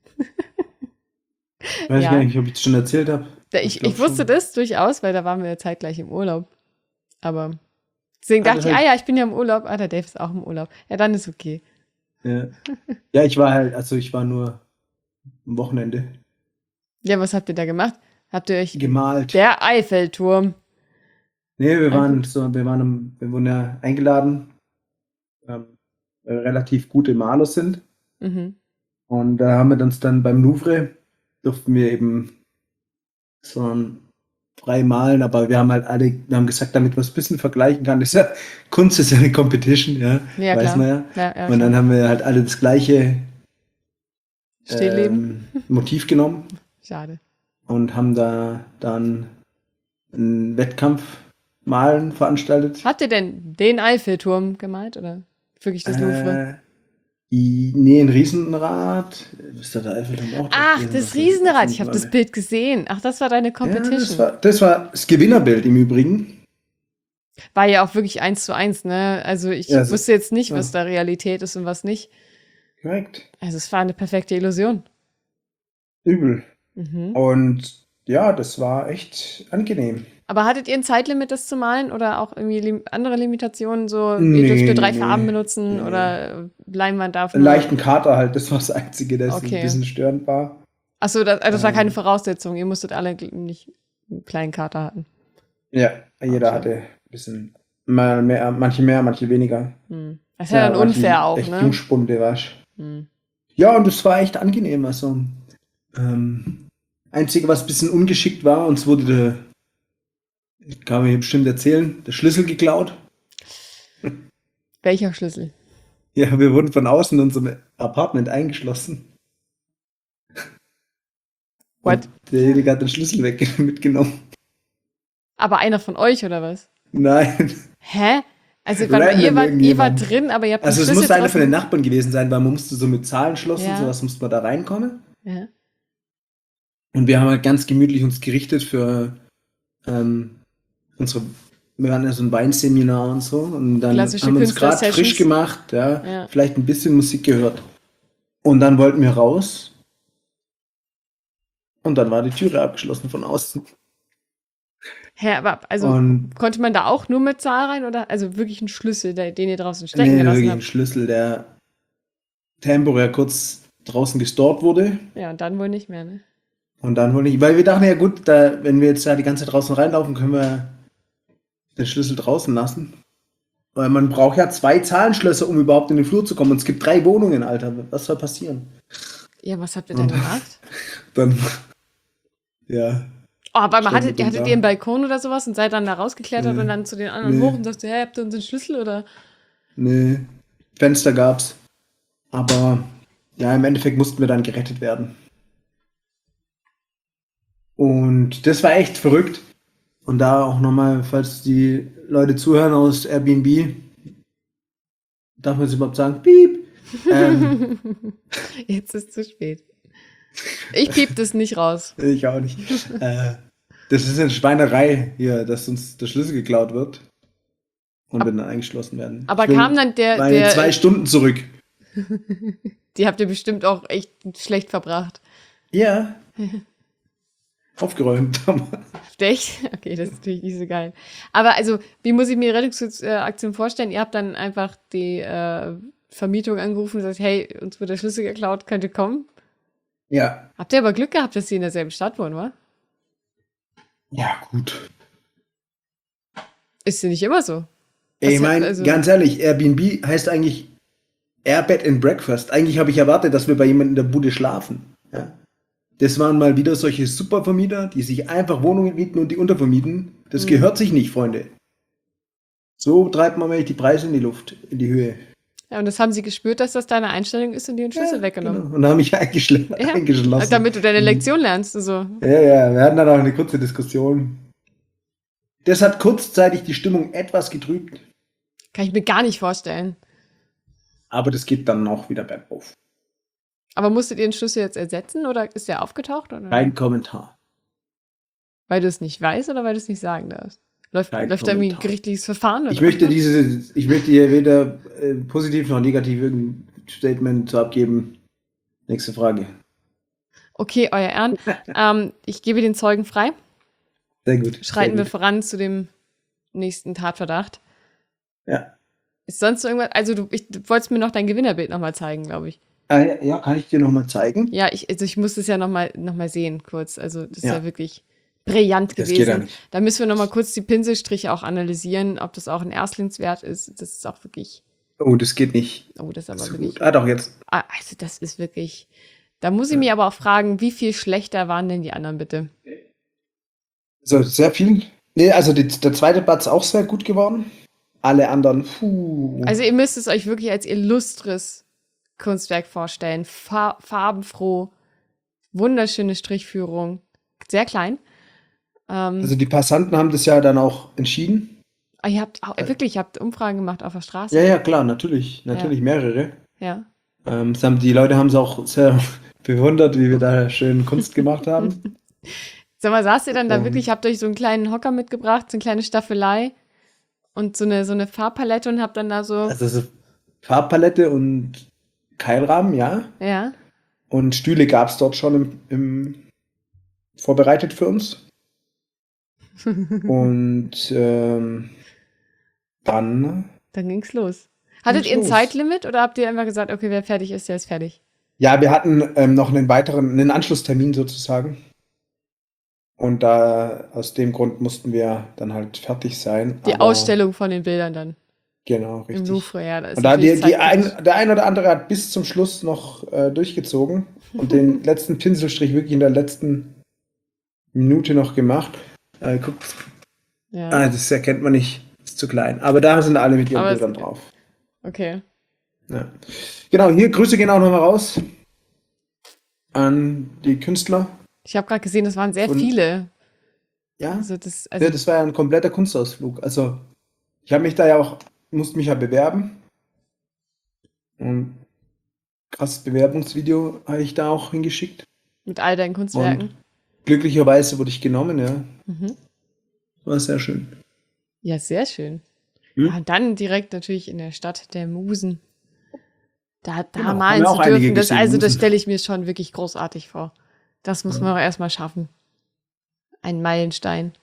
[SPEAKER 1] Weiß
[SPEAKER 2] Ja.
[SPEAKER 1] ich gar nicht, ob ich es schon erzählt habe.
[SPEAKER 2] Da,
[SPEAKER 1] Ich
[SPEAKER 2] ich,
[SPEAKER 1] glaub
[SPEAKER 2] ich wusste
[SPEAKER 1] schon.
[SPEAKER 2] das durchaus, weil da waren wir ja zeitgleich im Urlaub. Aber deswegen
[SPEAKER 1] Ah,
[SPEAKER 2] dachte
[SPEAKER 1] das
[SPEAKER 2] ich,
[SPEAKER 1] hab
[SPEAKER 2] ah
[SPEAKER 1] ich-
[SPEAKER 2] ja, ich bin ja im Urlaub. Ah, der Dave ist auch im Urlaub. Ja, dann ist okay.
[SPEAKER 1] Ja. ja, ich war halt, also ich war nur am Wochenende
[SPEAKER 2] Ja, was habt ihr da gemacht? Habt ihr euch
[SPEAKER 1] gemalt.
[SPEAKER 2] der Eiffelturm?
[SPEAKER 1] Nee, wir waren so, wir waren, im, wir wurden ja eingeladen, ähm, weil wir relativ gute Maler sind.
[SPEAKER 2] Mhm.
[SPEAKER 1] Und da haben wir uns dann beim Louvre, durften wir eben so ein frei malen, aber wir haben halt alle, wir haben gesagt, damit man es ein bisschen vergleichen kann, ist ja, Kunst ist ja eine Competition, ja,
[SPEAKER 2] Ja,
[SPEAKER 1] weiß
[SPEAKER 2] klar.
[SPEAKER 1] man ja.
[SPEAKER 2] Ja, ja,
[SPEAKER 1] Und dann
[SPEAKER 2] klar.
[SPEAKER 1] haben wir halt alle das gleiche
[SPEAKER 2] Stillleben.
[SPEAKER 1] ähm, Motiv genommen
[SPEAKER 2] Schade.
[SPEAKER 1] und haben da dann einen Wettkampf malen veranstaltet.
[SPEAKER 2] Habt ihr denn den Eiffelturm gemalt oder wirklich das Louvre?
[SPEAKER 1] Äh, i- nee, ein Riesenrad. Ist da der Eiffelturm auch drauf
[SPEAKER 2] Ach,
[SPEAKER 1] gewesen?
[SPEAKER 2] das
[SPEAKER 1] Was
[SPEAKER 2] Riesenrad.
[SPEAKER 1] weiß
[SPEAKER 2] Ich habe
[SPEAKER 1] nicht
[SPEAKER 2] das Bild gesehen. Ach, das war deine
[SPEAKER 1] Ja,
[SPEAKER 2] Competition.
[SPEAKER 1] das war, das war das Gewinnerbild im Übrigen.
[SPEAKER 2] War ja auch wirklich eins zu eins, ne? Also ich
[SPEAKER 1] Ja, so-
[SPEAKER 2] wusste jetzt nicht,
[SPEAKER 1] ja.
[SPEAKER 2] was da Realität ist und was nicht.
[SPEAKER 1] Korrekt.
[SPEAKER 2] Also es war eine perfekte Illusion.
[SPEAKER 1] Übel.
[SPEAKER 2] Mhm.
[SPEAKER 1] Und ja, das war echt angenehm.
[SPEAKER 2] Aber hattet ihr ein Zeitlimit, das zu malen oder auch irgendwie lim andere Limitationen, so ihr
[SPEAKER 1] Nee,
[SPEAKER 2] dürft nur drei
[SPEAKER 1] nee,
[SPEAKER 2] Farben
[SPEAKER 1] nee.
[SPEAKER 2] benutzen
[SPEAKER 1] Nee.
[SPEAKER 2] oder Leinwand darf
[SPEAKER 1] Einen
[SPEAKER 2] nur.
[SPEAKER 1] leichten Kater halt, das war das Einzige, das
[SPEAKER 2] Okay.
[SPEAKER 1] ein bisschen störend war.
[SPEAKER 2] Achso, das, also das war
[SPEAKER 1] Ähm.
[SPEAKER 2] keine Voraussetzung. Ihr musstet alle gl- nicht einen kleinen Kater hatten.
[SPEAKER 1] Ja, jeder
[SPEAKER 2] Okay.
[SPEAKER 1] hatte ein bisschen, mal mehr, manche mehr, manche weniger.
[SPEAKER 2] Hm. Das ist ja dann
[SPEAKER 1] manche
[SPEAKER 2] unfair auch,
[SPEAKER 1] echt
[SPEAKER 2] ne?
[SPEAKER 1] Jungspunde warst.
[SPEAKER 2] Hm.
[SPEAKER 1] Ja, und es war echt angenehm. Also, ähm, Einzige, was ein bisschen ungeschickt war, uns wurde der, kann man hier bestimmt erzählen, der Schlüssel geklaut.
[SPEAKER 2] Welcher Schlüssel?
[SPEAKER 1] Ja, wir wurden von außen in unserem Apartment eingeschlossen.
[SPEAKER 2] What?
[SPEAKER 1] Und derjenige hat den Schlüssel weg mitgenommen.
[SPEAKER 2] Aber einer von euch oder was?
[SPEAKER 1] Nein.
[SPEAKER 2] Hä? Also warte mal,
[SPEAKER 1] Random
[SPEAKER 2] ihr wart, ihr
[SPEAKER 1] irgendjemand.
[SPEAKER 2] wart drin, aber ihr habt den
[SPEAKER 1] Also es
[SPEAKER 2] Schlüssel
[SPEAKER 1] muss einer von den
[SPEAKER 2] draußen.
[SPEAKER 1] Nachbarn gewesen sein, weil man musste so mit Zahlen schlossen,
[SPEAKER 2] Ja.
[SPEAKER 1] sowas musste man da reinkommen.
[SPEAKER 2] Ja.
[SPEAKER 1] Und wir haben halt ganz gemütlich uns gerichtet für ähm, unsere, wir hatten ja so ein Weinseminar und so. Und dann
[SPEAKER 2] Klassische
[SPEAKER 1] haben wir uns gerade
[SPEAKER 2] Künstler-Sessions.
[SPEAKER 1] frisch gemacht, ja,
[SPEAKER 2] Ja.
[SPEAKER 1] vielleicht ein bisschen Musik gehört. Und dann wollten wir raus. Und dann war die Türe abgeschlossen von außen.
[SPEAKER 2] Hä, aber also
[SPEAKER 1] Und
[SPEAKER 2] konnte man da auch nur mit Zahl rein oder also wirklich einen Schlüssel, der, den ihr draußen stecken
[SPEAKER 1] nee,
[SPEAKER 2] gelassen
[SPEAKER 1] wirklich ein
[SPEAKER 2] habt?
[SPEAKER 1] Schlüssel, der temporär kurz draußen gestorbt wurde.
[SPEAKER 2] Ja, und dann wohl nicht mehr, ne?
[SPEAKER 1] Und dann wohl nicht, weil wir dachten ja gut, da, wenn wir jetzt da die ganze Zeit draußen reinlaufen, können wir den Schlüssel draußen lassen. Weil man braucht ja zwei Zahlenschlösser, um überhaupt in den Flur zu kommen. Und es gibt drei Wohnungen, Alter. Was soll passieren?
[SPEAKER 2] Ja, was habt ihr denn
[SPEAKER 1] Und-
[SPEAKER 2] gemacht?
[SPEAKER 1] Dann, ja.
[SPEAKER 2] Oh, aber man
[SPEAKER 1] Stand
[SPEAKER 2] hattet,
[SPEAKER 1] mit dem
[SPEAKER 2] hattet
[SPEAKER 1] da.
[SPEAKER 2] ihr einen Balkon oder sowas und seid dann da rausgeklettert
[SPEAKER 1] Nee.
[SPEAKER 2] und dann zu den anderen
[SPEAKER 1] Nee.
[SPEAKER 2] hoch und sagst, hey, habt ihr unseren Schlüssel oder?
[SPEAKER 1] Nee, Fenster gab's. Aber ja, im Endeffekt mussten wir dann gerettet werden. Und das war echt verrückt. Und da auch nochmal, falls die Leute zuhören aus Airbnb, darf man es überhaupt sagen? Piep! Ähm,
[SPEAKER 2] Jetzt ist zu spät. Ich piep das nicht raus.
[SPEAKER 1] ich auch nicht. äh, das ist eine Schweinerei hier, dass uns der Schlüssel geklaut wird. Und
[SPEAKER 2] Ab-
[SPEAKER 1] wir dann eingeschlossen werden.
[SPEAKER 2] Aber
[SPEAKER 1] Ich will
[SPEAKER 2] kam dann der,
[SPEAKER 1] meine
[SPEAKER 2] der
[SPEAKER 1] zwei Stunden zurück.
[SPEAKER 2] die habt ihr bestimmt auch echt schlecht verbracht.
[SPEAKER 1] Ja. Aufgeräumt.
[SPEAKER 2] Habt ihr echt? Okay, das ist natürlich nicht so geil. Aber also, wie muss ich mir die Rettungsaktion vorstellen? Ihr habt dann einfach die äh, Vermietung angerufen und gesagt, hey, uns wird der Schlüssel geklaut, könnt ihr kommen?
[SPEAKER 1] Ja.
[SPEAKER 2] Habt ihr aber Glück gehabt, dass sie in derselben Stadt wohnen, wa?
[SPEAKER 1] Ja, gut.
[SPEAKER 2] Ist ja nicht immer so.
[SPEAKER 1] Ey, ich
[SPEAKER 2] Was hat-
[SPEAKER 1] meine,
[SPEAKER 2] also-
[SPEAKER 1] ganz ehrlich, Airbnb heißt eigentlich Airbed and Breakfast. Eigentlich habe ich erwartet, dass wir bei jemandem in der Bude schlafen. Ja. Das waren mal wieder solche Supervermieter, die sich einfach Wohnungen mieten und die untervermieten. Das
[SPEAKER 2] Mhm.
[SPEAKER 1] gehört sich nicht, Freunde. So treibt man nämlich die Preise in die Luft, in die Höhe.
[SPEAKER 2] Ja, und das haben sie gespürt, dass das deine Einstellung ist und die den Schlüssel
[SPEAKER 1] Ja,
[SPEAKER 2] weggenommen.
[SPEAKER 1] Genau. Und da haben mich eingeschl-
[SPEAKER 2] Ja,
[SPEAKER 1] eingeschlossen.
[SPEAKER 2] damit du deine Lektion lernst. So.
[SPEAKER 1] Ja, ja, wir hatten dann auch eine kurze Diskussion. Das hat kurzzeitig die Stimmung etwas getrübt,
[SPEAKER 2] Kann ich mir gar nicht vorstellen.
[SPEAKER 1] aber das geht dann auch wieder bergauf.
[SPEAKER 2] Aber musstet ihr den Schlüssel jetzt ersetzen oder ist der aufgetaucht? Oder?
[SPEAKER 1] Kein Kommentar.
[SPEAKER 2] Weil du es nicht weißt oder weil du es nicht sagen darfst? Läuft,
[SPEAKER 1] Kein
[SPEAKER 2] läuft da irgendwie ein
[SPEAKER 1] Kommentar.
[SPEAKER 2] gerichtliches Verfahren? Oder?
[SPEAKER 1] Ich möchte diese, ich möchte hier weder äh, positiv noch negativ irgendein Statement zu abgeben. Nächste Frage.
[SPEAKER 2] Okay, euer Ehren. ähm, ich gebe den Zeugen frei.
[SPEAKER 1] Sehr gut.
[SPEAKER 2] Schreiten wir
[SPEAKER 1] Sehr gut.
[SPEAKER 2] voran zu dem nächsten Tatverdacht.
[SPEAKER 1] Ja.
[SPEAKER 2] Ist sonst irgendwas? Also, du, ich, du wolltest mir noch dein Gewinnerbild nochmal zeigen, glaube ich.
[SPEAKER 1] Ah, ja, ja, kann ich dir nochmal zeigen?
[SPEAKER 2] Ja, ich, also ich muss das ja nochmal noch mal sehen, kurz. Also, das ist ja,
[SPEAKER 1] Ja.
[SPEAKER 2] wirklich brillant
[SPEAKER 1] Das
[SPEAKER 2] gewesen.
[SPEAKER 1] geht ja nicht.
[SPEAKER 2] Da müssen wir nochmal kurz die Pinselstriche auch analysieren, ob das auch ein Erstlingswert ist. Das ist auch wirklich.
[SPEAKER 1] Oh, das geht nicht.
[SPEAKER 2] Oh, das ist aber
[SPEAKER 1] So
[SPEAKER 2] wirklich.
[SPEAKER 1] gut. Ah, doch, jetzt.
[SPEAKER 2] Ah, also, das ist wirklich. Da muss ich mich aber auch fragen, wie viel schlechter waren denn die anderen bitte?
[SPEAKER 1] So, sehr viel. Nee, also die, der zweite Platz auch sehr gut geworden. Alle anderen, puh.
[SPEAKER 2] Also, ihr müsst es euch wirklich als illustres Kunstwerk vorstellen. Fa farbenfroh, wunderschöne Strichführung. Sehr klein. Ähm,
[SPEAKER 1] Also die Passanten haben das ja dann auch entschieden.
[SPEAKER 2] ah, ihr habt auch, wirklich, ihr habt Umfragen gemacht auf der Straße.
[SPEAKER 1] Ja, ja, klar, natürlich. Natürlich mehrere.
[SPEAKER 2] Ja.
[SPEAKER 1] Ähm, es haben, die Leute haben es auch sehr bewundert, wie wir da schön Kunst gemacht haben.
[SPEAKER 2] Sag mal, saßt ihr dann da
[SPEAKER 1] Um.
[SPEAKER 2] wirklich, habt euch so einen kleinen Hocker mitgebracht, so eine kleine Staffelei und so eine, so eine Farbpalette und habt dann da so,
[SPEAKER 1] Also so Farbpalette und Keilrahmen, ja.
[SPEAKER 2] ja.
[SPEAKER 1] Und Stühle gab es dort schon im, im vorbereitet für uns. Und ähm, dann
[SPEAKER 2] Dann ging's los. Hattet
[SPEAKER 1] ging's
[SPEAKER 2] ihr ein
[SPEAKER 1] los.
[SPEAKER 2] Zeitlimit oder habt ihr einfach gesagt, okay, wer fertig ist, der ist fertig?
[SPEAKER 1] Ja, wir hatten ähm, noch einen weiteren, einen Anschlusstermin sozusagen. Und da aus dem Grund mussten wir dann halt fertig sein.
[SPEAKER 2] Die
[SPEAKER 1] Aber
[SPEAKER 2] Ausstellung von den Bildern dann
[SPEAKER 1] genau,
[SPEAKER 2] im
[SPEAKER 1] richtig.
[SPEAKER 2] Louvre, ja, da ist
[SPEAKER 1] Und da
[SPEAKER 2] natürlich
[SPEAKER 1] die, die
[SPEAKER 2] zeitkritisch.
[SPEAKER 1] ein, der ein oder andere hat bis zum Schluss noch äh, durchgezogen und den letzten Pinselstrich wirklich in der letzten Minute noch gemacht. Äh, guck,
[SPEAKER 2] Ja,
[SPEAKER 1] ah, das erkennt man nicht, ist zu klein. Aber da sind alle mit ihren
[SPEAKER 2] Aber es-
[SPEAKER 1] Bildern drauf.
[SPEAKER 2] okay.
[SPEAKER 1] Ja. Genau, hier Grüße gehen auch nochmal raus an die Künstler.
[SPEAKER 2] Ich habe gerade gesehen, das waren sehr
[SPEAKER 1] Und-
[SPEAKER 2] viele.
[SPEAKER 1] Ja,
[SPEAKER 2] Also das, also
[SPEAKER 1] ja, das war ja ein kompletter Kunstausflug. Also ich habe mich da ja auch, musste mich ja bewerben. Und krasses Bewerbungsvideo habe ich da auch hingeschickt.
[SPEAKER 2] mit all deinen Kunstwerken.
[SPEAKER 1] Glücklicherweise wurde ich genommen, ja.
[SPEAKER 2] Mhm.
[SPEAKER 1] War sehr schön.
[SPEAKER 2] Ja, sehr schön.
[SPEAKER 1] Hm?
[SPEAKER 2] Ja, und dann direkt natürlich in der Stadt der Musen. Da, da
[SPEAKER 1] Genau, haben
[SPEAKER 2] malen
[SPEAKER 1] wir
[SPEAKER 2] zu
[SPEAKER 1] auch einige
[SPEAKER 2] dürfen, das,
[SPEAKER 1] gesehen,
[SPEAKER 2] also das
[SPEAKER 1] Musen.
[SPEAKER 2] stelle ich mir schon wirklich großartig vor. Das muss
[SPEAKER 1] Ja.
[SPEAKER 2] man auch erstmal schaffen. Ein Meilenstein.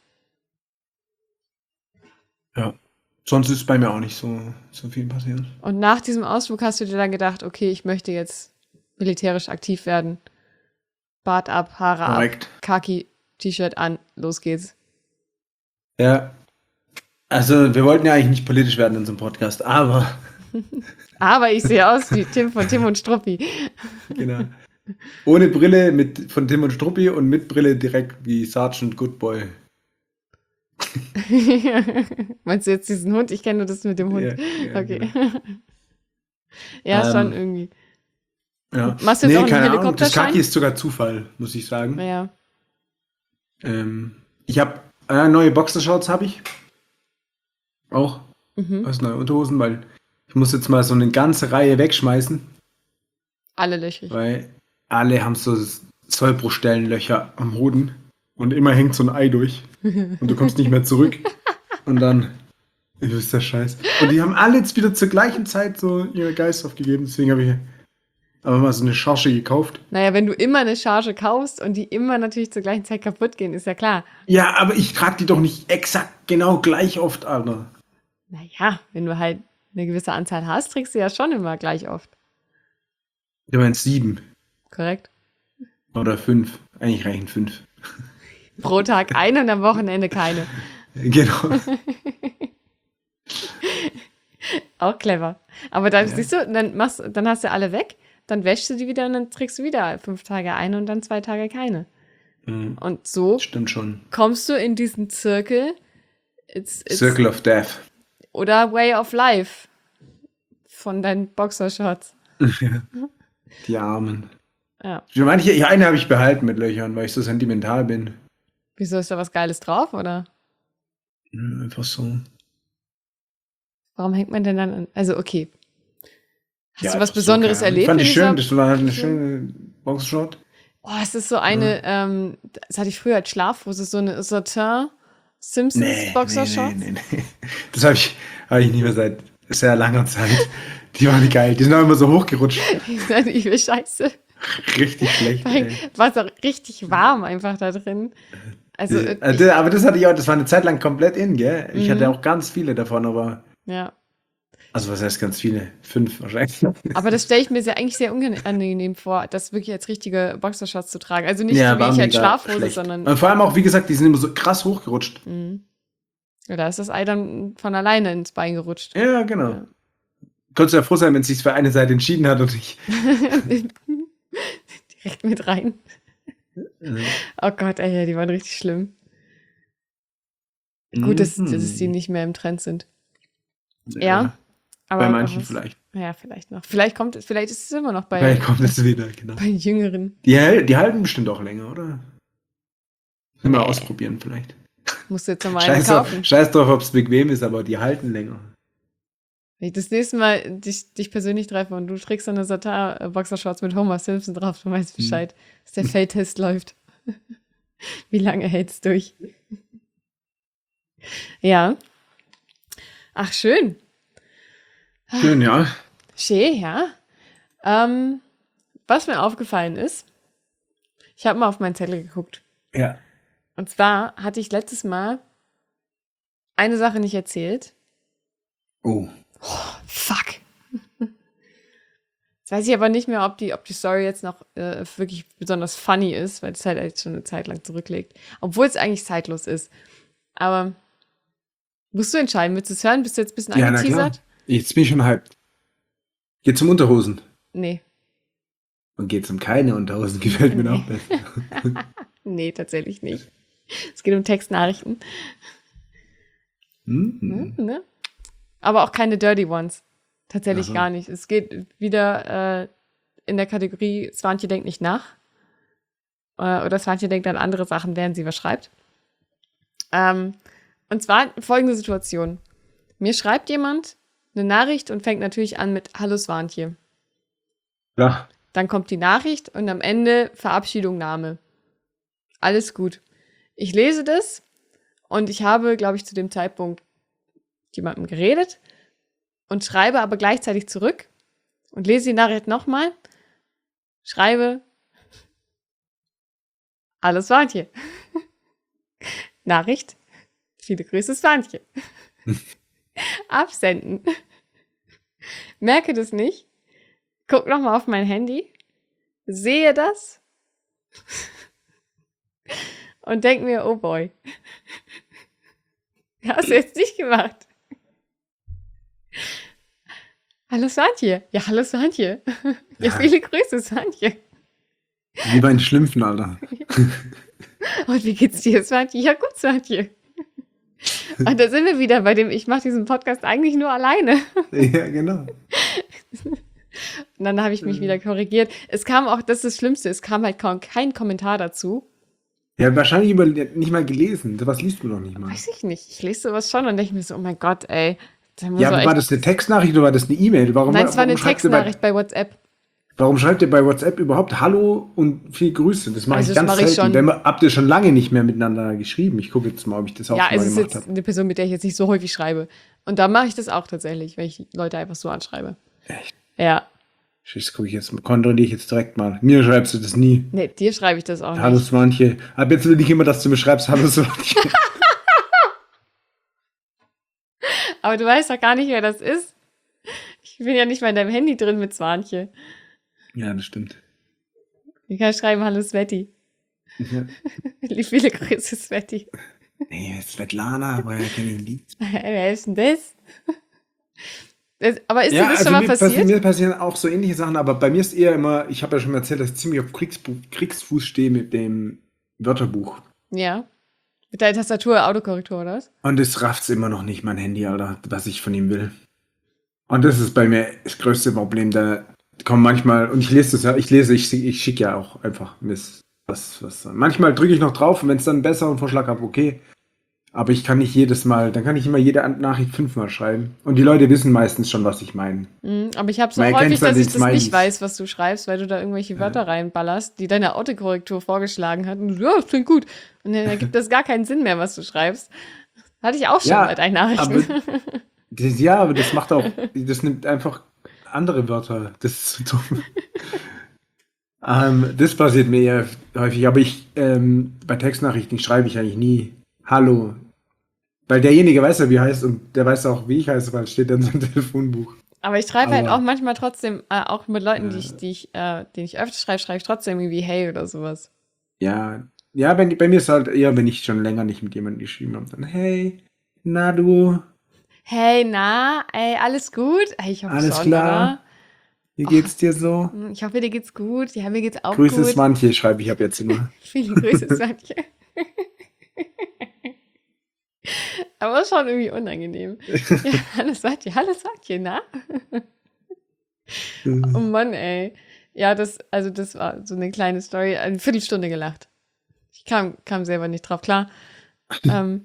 [SPEAKER 1] Ja. Sonst ist bei mir auch nicht so, so viel passiert.
[SPEAKER 2] Und nach diesem Ausflug hast du dir dann gedacht, okay, ich möchte jetzt militärisch aktiv werden. Bart ab, Haare
[SPEAKER 1] Korrekt.
[SPEAKER 2] ab, Khaki, T-Shirt an, los geht's.
[SPEAKER 1] Ja. Also, wir wollten ja eigentlich nicht politisch werden in so einem Podcast, aber
[SPEAKER 2] Aber ich sehe aus wie Tim von Tim und Struppi.
[SPEAKER 1] genau. Ohne Brille mit, von Tim und Struppi und mit Brille direkt wie Sergeant Goodboy.
[SPEAKER 2] Meinst du jetzt diesen Hund? Ich kenne nur das mit dem Hund.
[SPEAKER 1] Ja, ja,
[SPEAKER 2] Okay.
[SPEAKER 1] genau.
[SPEAKER 2] Ja,
[SPEAKER 1] Ähm,
[SPEAKER 2] schon irgendwie.
[SPEAKER 1] Ja.
[SPEAKER 2] Machst du jetzt auch einen
[SPEAKER 1] keine Ahnung. Das
[SPEAKER 2] Helikopterschein?
[SPEAKER 1] Kaki ist sogar Zufall, muss ich sagen.
[SPEAKER 2] Naja.
[SPEAKER 1] Ähm, ich habe äh, neue Boxershorts habe ich. Auch.
[SPEAKER 2] Mhm.
[SPEAKER 1] Aus neue Unterhosen, weil ich muss jetzt mal so eine ganze Reihe wegschmeißen,
[SPEAKER 2] Alle löchrig.
[SPEAKER 1] weil alle haben so Sollbruchstellenlöcher am Hoden und immer hängt so ein Ei durch und du kommst nicht mehr zurück und dann ist der Scheiß. Und die haben alle jetzt wieder zur gleichen Zeit so ihre Geist aufgegeben, deswegen habe ich aber mal so eine Charge gekauft.
[SPEAKER 2] Naja, wenn du immer eine Charge kaufst und die immer natürlich zur gleichen Zeit kaputt gehen, ist ja klar.
[SPEAKER 1] Ja, aber ich trage die doch nicht exakt genau gleich oft, Alter.
[SPEAKER 2] Naja, wenn du halt eine gewisse Anzahl hast, trägst du ja schon immer gleich oft.
[SPEAKER 1] Ich meine sieben
[SPEAKER 2] Korrekt?
[SPEAKER 1] oder fünf. Eigentlich reichen fünf.
[SPEAKER 2] Pro Tag eine und am Wochenende keine.
[SPEAKER 1] Genau.
[SPEAKER 2] Auch clever. Aber dann
[SPEAKER 1] Ja.
[SPEAKER 2] siehst du, dann machst, dann hast du alle weg, dann wäschst du die wieder und dann trägst du wieder fünf Tage eine und dann zwei Tage keine.
[SPEAKER 1] Mhm.
[SPEAKER 2] Und so
[SPEAKER 1] Stimmt schon.
[SPEAKER 2] kommst du in diesen Zirkel. It's, it's,
[SPEAKER 1] Circle of Death.
[SPEAKER 2] Oder Way of Life von deinen Boxershorts.
[SPEAKER 1] Die Armen.
[SPEAKER 2] Ja.
[SPEAKER 1] Manche, ja, eine habe ich behalten mit Löchern, weil ich so sentimental bin.
[SPEAKER 2] Wieso ist da was Geiles drauf, oder?
[SPEAKER 1] Ja, einfach so.
[SPEAKER 2] Warum hängt man denn dann an? Also, okay. Hast
[SPEAKER 1] Ja,
[SPEAKER 2] du was
[SPEAKER 1] einfach so,
[SPEAKER 2] Besonderes
[SPEAKER 1] keine Ahnung.
[SPEAKER 2] erlebt?
[SPEAKER 1] Fand
[SPEAKER 2] in
[SPEAKER 1] ich
[SPEAKER 2] dieser-
[SPEAKER 1] schön, das war halt eine
[SPEAKER 2] so-
[SPEAKER 1] schöne Boxershort.
[SPEAKER 2] Oh, es ist so eine, ähm, das hatte ich früher als Schlafhose, so eine Satin Simpsons Boxershorts.
[SPEAKER 1] nee, nee, nee. Das habe ich, hab ich nicht mehr seit sehr langer Zeit. Die waren nicht geil. Die sind auch immer so hochgerutscht.
[SPEAKER 2] Die sind übel scheiße.
[SPEAKER 1] Richtig schlecht. Ey.
[SPEAKER 2] War es auch richtig warm einfach da drin. Also,
[SPEAKER 1] Äh,
[SPEAKER 2] ich,
[SPEAKER 1] das- aber das hatte ich auch, das war eine Zeit lang komplett in, gell? Ich
[SPEAKER 2] Mhm.
[SPEAKER 1] hatte auch ganz viele davon, aber,
[SPEAKER 2] ja.
[SPEAKER 1] also was heißt ganz viele? Fünf wahrscheinlich.
[SPEAKER 2] Aber das stelle ich mir sehr, eigentlich sehr unangenehm vor, das wirklich als richtige Boxershorts zu tragen. Also nicht
[SPEAKER 1] Ja,
[SPEAKER 2] so wie
[SPEAKER 1] war
[SPEAKER 2] ich als
[SPEAKER 1] mega
[SPEAKER 2] Schlafhose,
[SPEAKER 1] schlecht.
[SPEAKER 2] sondern.
[SPEAKER 1] Und vor allem auch, wie gesagt, die sind immer so krass hochgerutscht.
[SPEAKER 2] Mhm. Ja, da ist das Ei dann von alleine ins Bein gerutscht.
[SPEAKER 1] Ja, genau.
[SPEAKER 2] Ja.
[SPEAKER 1] Konntest du ja froh sein, wenn es sich für eine Seite entschieden hat und nicht.
[SPEAKER 2] Direkt mit rein. Oh Gott, ey, die waren richtig schlimm. Gut, dass,
[SPEAKER 1] Mhm.
[SPEAKER 2] dass die nicht mehr im Trend sind. Ja, aber
[SPEAKER 1] Bei manchen
[SPEAKER 2] was-
[SPEAKER 1] vielleicht.
[SPEAKER 2] Ja, vielleicht noch. Vielleicht kommt es, vielleicht ist es immer noch bei,
[SPEAKER 1] Vielleicht kommt es wieder, genau.
[SPEAKER 2] bei Jüngeren.
[SPEAKER 1] Die, hält- die halten bestimmt auch länger, oder? Mal
[SPEAKER 2] Nee.
[SPEAKER 1] ausprobieren vielleicht.
[SPEAKER 2] Musst du jetzt nochmal eine
[SPEAKER 1] Scheiß,
[SPEAKER 2] kaufen.
[SPEAKER 1] auf, scheiß drauf, ob es bequem ist, aber die halten länger.
[SPEAKER 2] Wenn ich das nächste Mal dich, dich persönlich treffe und du trägst so eine Satin-Boxershorts mit Homer Simpson drauf, du weißt Bescheid, dass der Feldtest läuft. Wie lange hält's durch? Ja. Ach, schön.
[SPEAKER 1] Schön, ja.
[SPEAKER 2] Schön, ja. Ähm, was mir aufgefallen ist, ich habe mal auf meinen Zettel geguckt.
[SPEAKER 1] Ja.
[SPEAKER 2] Und zwar hatte ich letztes Mal eine Sache nicht erzählt.
[SPEAKER 1] Oh.
[SPEAKER 2] Oh, fuck. Jetzt weiß ich aber nicht mehr, ob die, ob die Story jetzt noch äh, wirklich besonders funny ist, weil es halt jetzt schon eine Zeit lang zurückliegt. Obwohl es eigentlich zeitlos ist. Aber musst du entscheiden, willst du es hören? Bist du jetzt ein bisschen
[SPEAKER 1] Ja, na klar.
[SPEAKER 2] angeteasert?
[SPEAKER 1] Jetzt bin ich schon hyped. Geht zum Unterhosen.
[SPEAKER 2] Nee.
[SPEAKER 1] Und geht um keine Unterhosen, gefällt mir
[SPEAKER 2] Nee.
[SPEAKER 1] auch besser.
[SPEAKER 2] Nee, tatsächlich nicht. Es geht um Textnachrichten.
[SPEAKER 1] Mhm.
[SPEAKER 2] Ne? Ne? Aber auch keine Dirty Ones. Tatsächlich
[SPEAKER 1] Ach so.
[SPEAKER 2] gar nicht. Es geht wieder äh, in der Kategorie Swantje denkt nicht nach. Äh, oder Swantje denkt an andere Sachen, während sie was schreibt. Ähm, und zwar folgende Situation. Mir schreibt jemand eine Nachricht und fängt natürlich an mit Hallo Swantje.
[SPEAKER 1] Ja.
[SPEAKER 2] Dann kommt die Nachricht und am Ende Verabschiedung, Name. Alles gut. Ich lese das und ich habe, glaube ich, zu dem Zeitpunkt mit jemandem geredet und schreibe aber gleichzeitig zurück und lese die Nachricht nochmal, schreibe Hallo Swantje. Nachricht, viele Grüße Swantje. Absenden. Merke das nicht, guck nochmal auf mein Handy, sehe das und denk mir, oh boy. Hast du jetzt nicht gemacht. Hallo Swantje. Ja, hallo Swantje. Ja,
[SPEAKER 1] Ja.
[SPEAKER 2] viele Grüße, Swantje.
[SPEAKER 1] Wie bei den Schlümpfen, Alter.
[SPEAKER 2] Und wie geht's dir, Swantje? Ja, gut, Swantje. Und da sind wir wieder bei dem, ich mache diesen Podcast eigentlich nur alleine.
[SPEAKER 1] Ja, genau.
[SPEAKER 2] Und dann habe ich mich wieder korrigiert. Es kam auch, das ist das Schlimmste, es kam halt kaum kein Kommentar dazu.
[SPEAKER 1] Ja, wahrscheinlich über, nicht mal gelesen. Sowas liest du noch nicht mal.
[SPEAKER 2] Weiß ich nicht. Ich lese sowas schon und denke mir so, oh mein Gott, ey. Da muss
[SPEAKER 1] Ja,
[SPEAKER 2] er
[SPEAKER 1] aber
[SPEAKER 2] echt-
[SPEAKER 1] war das eine Textnachricht oder war das eine E-Mail? Warum,
[SPEAKER 2] Nein, es war eine
[SPEAKER 1] warum schreibt ihr bei,
[SPEAKER 2] Textnachricht bei WhatsApp.
[SPEAKER 1] warum schreibt ihr bei WhatsApp überhaupt Hallo und viel Grüße? Das mache
[SPEAKER 2] Also
[SPEAKER 1] ich
[SPEAKER 2] das
[SPEAKER 1] ganz
[SPEAKER 2] mache ich
[SPEAKER 1] selten.
[SPEAKER 2] schon.
[SPEAKER 1] Wenn wir, habt ihr schon lange nicht mehr miteinander geschrieben? Ich gucke jetzt mal, ob ich das auch
[SPEAKER 2] Ja,
[SPEAKER 1] schon
[SPEAKER 2] es
[SPEAKER 1] mal
[SPEAKER 2] ist
[SPEAKER 1] gemacht
[SPEAKER 2] jetzt
[SPEAKER 1] habe.
[SPEAKER 2] eine Person, mit der ich jetzt nicht so häufig schreibe. Und da mache ich das auch tatsächlich, wenn ich Leute einfach so anschreibe.
[SPEAKER 1] Echt?
[SPEAKER 2] Ja.
[SPEAKER 1] Das gucke ich jetzt mal, kontrolliere ich jetzt direkt mal. Mir schreibst du das nie.
[SPEAKER 2] Nee, dir schreibe ich das auch
[SPEAKER 1] Hallo
[SPEAKER 2] nicht.
[SPEAKER 1] Swantje. Ab jetzt will ich immer, dass du mir schreibst, Hallo Swantje.
[SPEAKER 2] Aber du weißt doch gar nicht, wer das ist. Ich bin ja nicht mal in deinem Handy drin mit Swantje.
[SPEAKER 1] Ja, das stimmt.
[SPEAKER 2] Ich kann schreiben, hallo Sveti.
[SPEAKER 1] Ja.
[SPEAKER 2] Viele Grüße, Sveti.
[SPEAKER 1] Nee, Svetlana, woher kenne ich die?
[SPEAKER 2] Wer ist denn das? das aber ist
[SPEAKER 1] Ja,
[SPEAKER 2] dir das
[SPEAKER 1] also
[SPEAKER 2] schon mal
[SPEAKER 1] mir,
[SPEAKER 2] passiert?
[SPEAKER 1] passi mir passieren auch so ähnliche Sachen, aber bei mir ist eher immer, ich habe ja schon mal erzählt, dass ich ziemlich auf Kriegsbu Kriegsfuß stehe mit dem Wörterbuch.
[SPEAKER 2] Ja. Mit deiner Tastatur, Autokorrektur, oder was?
[SPEAKER 1] Und es rafft's immer noch nicht, mein Handy, Alter, was ich von ihm will. Und das ist bei mir das größte Problem. Da kommen manchmal, und ich lese das ja, ich lese, ich, ich schicke ja auch einfach Mist. Was, was. Manchmal drücke ich noch drauf und wenn es dann einen besseren Vorschlag habe, okay. Aber ich kann nicht jedes Mal, dann kann ich immer jede Nachricht fünfmal schreiben. Und die Leute wissen meistens schon, was ich meine.
[SPEAKER 2] Mhm, aber ich habe so
[SPEAKER 1] Man
[SPEAKER 2] häufig,
[SPEAKER 1] erkennt's an
[SPEAKER 2] dass ich
[SPEAKER 1] den
[SPEAKER 2] das nicht
[SPEAKER 1] Smileys.
[SPEAKER 2] weiß, was du schreibst, weil du da irgendwelche Wörter reinballerst, die deine Autokorrektur vorgeschlagen hat. Und du, ja, das klingt gut. Und dann ergibt das gar keinen Sinn mehr, was du schreibst. Hatte ich auch schon
[SPEAKER 1] Ja,
[SPEAKER 2] bei deinen Nachrichten.
[SPEAKER 1] aber das, ja, aber das macht auch, das nimmt einfach andere Wörter. Das ist so dumm. ähm, das passiert mir eher häufig, aber ich, ähm, bei Textnachrichten schreibe ich eigentlich nie Hallo. Weil derjenige weiß ja, wie er heißt und der weiß auch, wie ich heiße, weil es steht dann so im Telefonbuch.
[SPEAKER 2] Aber ich schreibe halt
[SPEAKER 1] Aber-
[SPEAKER 2] auch manchmal trotzdem, äh, auch mit Leuten, die ich, die ich, äh, denen ich öfter schreibe, schreibe ich trotzdem irgendwie Hey oder sowas.
[SPEAKER 1] Ja, ja, bei, bei mir ist halt eher, wenn ich schon länger nicht mit jemandem geschrieben habe, dann hey, na du,
[SPEAKER 2] Hey, na, ey, alles gut? Ey, ich hoffe
[SPEAKER 1] alles
[SPEAKER 2] schon,
[SPEAKER 1] klar? Wie
[SPEAKER 2] Och.
[SPEAKER 1] geht's dir so?
[SPEAKER 2] oder? Ich hoffe, dir geht's gut. Ja, mir geht's auch
[SPEAKER 1] Grüße
[SPEAKER 2] gut.
[SPEAKER 1] Swantje, schreibe ich ab jetzt immer.
[SPEAKER 2] Viele Grüße, Svantje. Aber schon irgendwie unangenehm. Ja, hallo Svantje, hallo Svantje, na? Oh Mann, ey. Ja, das, also das war so eine kleine Story. Eine Viertelstunde gelacht. Ich kam, kam selber nicht drauf klar. ähm,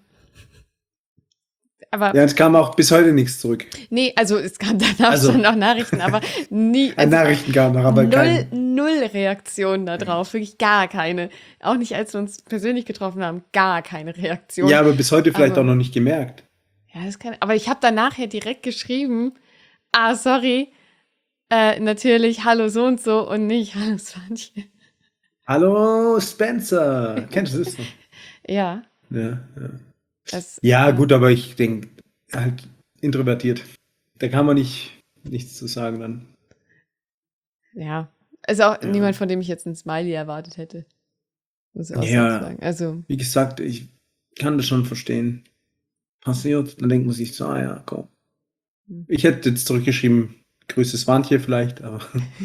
[SPEAKER 2] aber,
[SPEAKER 1] Ja, es kam auch bis heute nichts zurück.
[SPEAKER 2] nee, also es kam danach
[SPEAKER 1] Also-
[SPEAKER 2] schon noch Nachrichten, aber nie,
[SPEAKER 1] Ein
[SPEAKER 2] also
[SPEAKER 1] Nachrichten kam noch, aber
[SPEAKER 2] null,
[SPEAKER 1] kein.
[SPEAKER 2] null Reaktionen da drauf. Wirklich gar keine. Auch nicht, als wir uns persönlich getroffen haben, gar keine Reaktion.
[SPEAKER 1] Ja, aber bis heute vielleicht
[SPEAKER 2] Aber-
[SPEAKER 1] auch noch nicht gemerkt.
[SPEAKER 2] Ja, das kann. Aber ich habe dann nachher direkt geschrieben, ah, sorry, äh, natürlich, hallo so und so und nicht, hallo Svantje.
[SPEAKER 1] Hallo Spencer. Kennst du das noch?
[SPEAKER 2] Ja,
[SPEAKER 1] Ja, ja.
[SPEAKER 2] das,
[SPEAKER 1] Ja, gut, aber ich denke, halt introvertiert. Da kann man nicht nichts zu sagen dann.
[SPEAKER 2] ja. Ist auch
[SPEAKER 1] Ja.
[SPEAKER 2] niemand, von dem ich jetzt ein Smiley erwartet hätte. Muss ich auch so
[SPEAKER 1] Ja,
[SPEAKER 2] sagen. Also,
[SPEAKER 1] wie gesagt, ich kann das schon verstehen. Passiert, dann denkt man sich so, ah ja, komm.
[SPEAKER 2] hm.
[SPEAKER 1] Ich hätte jetzt zurückgeschrieben, Grüße Swantje vielleicht, aber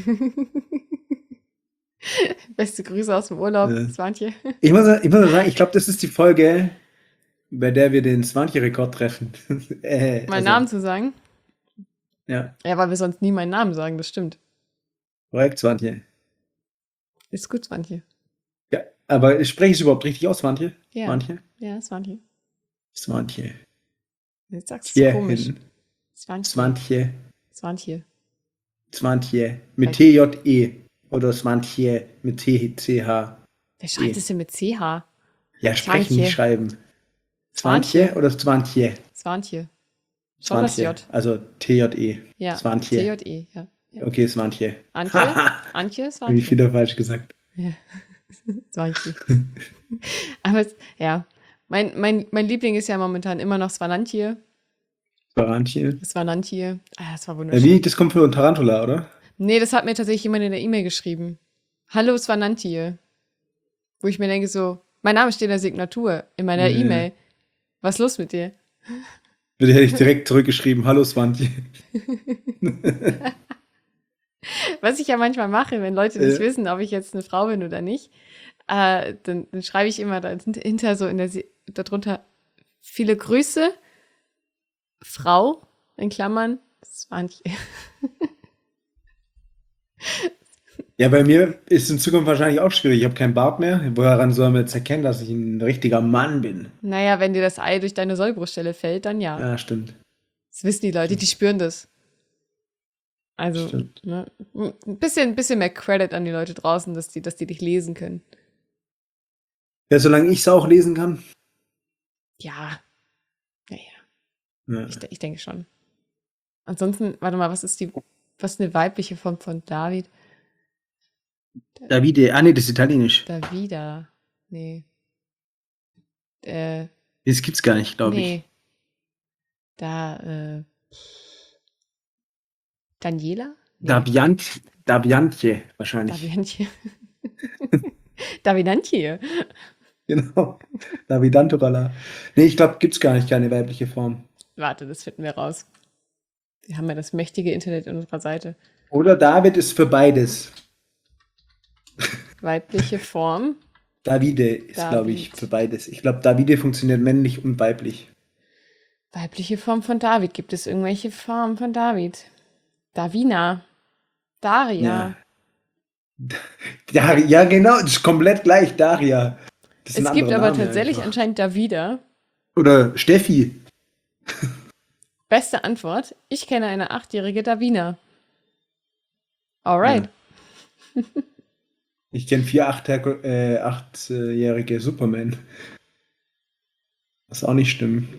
[SPEAKER 2] Beste Grüße aus dem Urlaub,
[SPEAKER 1] äh,
[SPEAKER 2] Swantje.
[SPEAKER 1] ich muss, ich muss sagen, ich glaube, das ist die Folge, bei der wir den Swantje-Rekord treffen. äh,
[SPEAKER 2] Meinen
[SPEAKER 1] also,
[SPEAKER 2] Namen zu sagen?
[SPEAKER 1] ja,
[SPEAKER 2] Ja, weil wir sonst nie meinen Namen sagen, das stimmt.
[SPEAKER 1] korrekt, Swantje.
[SPEAKER 2] Ist gut, Swantje.
[SPEAKER 1] Ja, aber spreche ich es überhaupt richtig aus, Swantje?
[SPEAKER 2] Ja,
[SPEAKER 1] Swantje?
[SPEAKER 2] ja, Swantje.
[SPEAKER 1] Swantje.
[SPEAKER 2] Jetzt sagst du es
[SPEAKER 1] Hier
[SPEAKER 2] komisch.
[SPEAKER 1] hin.
[SPEAKER 2] Swantje.
[SPEAKER 1] Swantje.
[SPEAKER 2] Swantje.
[SPEAKER 1] Swantje. Mit
[SPEAKER 2] Halt.
[SPEAKER 1] T J E. Oder Swantje mit T C H.
[SPEAKER 2] Wer schreibt es denn mit C H?
[SPEAKER 1] Ja, sprechen, nicht
[SPEAKER 2] Swantje.
[SPEAKER 1] schreiben.
[SPEAKER 2] Swantje.
[SPEAKER 1] Swantje oder Swantje?
[SPEAKER 2] Swantje. Schon das
[SPEAKER 1] Swantje.
[SPEAKER 2] J.
[SPEAKER 1] Also T J E.
[SPEAKER 2] Ja,
[SPEAKER 1] Swantje.
[SPEAKER 2] T J E, ja. ja.
[SPEAKER 1] Okay, Swantje.
[SPEAKER 2] Antje? Antje,
[SPEAKER 1] Habe ich
[SPEAKER 2] Swantje.
[SPEAKER 1] wieder falsch gesagt.
[SPEAKER 2] Ja, Swantje. Aber es, ja, mein, mein, mein Liebling ist ja momentan immer noch Svanantje.
[SPEAKER 1] Swantje.
[SPEAKER 2] Svanantje. Ah, das war
[SPEAKER 1] Ja,
[SPEAKER 2] wunderschön.
[SPEAKER 1] wie? Das kommt von Tarantula, oder?
[SPEAKER 2] Nee, das hat mir tatsächlich jemand in der E-Mail geschrieben. Hallo Svanantje. Wo ich mir denke so, mein Name steht in der Signatur, in meiner
[SPEAKER 1] Ja.
[SPEAKER 2] E-Mail. Was ist los mit dir?
[SPEAKER 1] Bitte hätte ich direkt zurückgeschrieben, hallo Swantje.
[SPEAKER 2] Was ich ja manchmal mache, wenn Leute nicht
[SPEAKER 1] Ja.
[SPEAKER 2] wissen, ob ich jetzt eine Frau bin oder nicht, äh, dann, dann schreibe ich immer da hinter so in der Si- darunter viele Grüße, Frau, in Klammern, Swantje.
[SPEAKER 1] Ja, bei mir ist in Zukunft wahrscheinlich auch schwierig. Ich habe keinen Bart mehr. Woran soll man jetzt erkennen, dass ich ein richtiger Mann bin?
[SPEAKER 2] Naja, wenn dir das Ei durch deine Sollbruchstelle fällt, dann ja.
[SPEAKER 1] Ja, stimmt.
[SPEAKER 2] Das wissen die Leute, die spüren das. Also,
[SPEAKER 1] Stimmt.
[SPEAKER 2] ne, ein bisschen, ein bisschen mehr Credit an die Leute draußen, dass die, dass die dich lesen können.
[SPEAKER 1] Ja, solange ich es auch lesen kann.
[SPEAKER 2] Ja, naja,
[SPEAKER 1] Ja.
[SPEAKER 2] ich, de- ich denke schon. Ansonsten, warte mal, was ist die, was ist eine weibliche Form von David?
[SPEAKER 1] Davide, ah nee, das ist italienisch.
[SPEAKER 2] Davida. Nee. Äh,
[SPEAKER 1] Das gibt's gar nicht, glaube ich.
[SPEAKER 2] nee. Da, äh, Daniela? Nee.
[SPEAKER 1] Dabiant, Dabiantje wahrscheinlich.
[SPEAKER 2] Davidantje. Davidantje.
[SPEAKER 1] Genau. Davidanturala. Nee, ich glaube, gibt's gar nicht, keine weibliche Form.
[SPEAKER 2] Warte, das finden wir raus. Wir haben ja das mächtige Internet an unserer Seite.
[SPEAKER 1] Oder David ist für beides.
[SPEAKER 2] Weibliche Form.
[SPEAKER 1] Davide ist, glaube ich,
[SPEAKER 2] David.
[SPEAKER 1] für beides. Ich glaube, Davide funktioniert männlich und weiblich.
[SPEAKER 2] Weibliche Form von David. Gibt es irgendwelche Formen von David? Davina. Daria.
[SPEAKER 1] Ja, ja genau, das ist komplett gleich, Daria. Das ist
[SPEAKER 2] Es
[SPEAKER 1] ein
[SPEAKER 2] gibt
[SPEAKER 1] anderer
[SPEAKER 2] aber
[SPEAKER 1] Name
[SPEAKER 2] tatsächlich
[SPEAKER 1] einfach.
[SPEAKER 2] anscheinend Davida.
[SPEAKER 1] Oder Steffi.
[SPEAKER 2] Beste Antwort. Ich kenne eine achtjährige Davina. Alright.
[SPEAKER 1] Ja. Ich kenne vier achtjährige äh, achtjährige Superman. Was auch nicht stimmt.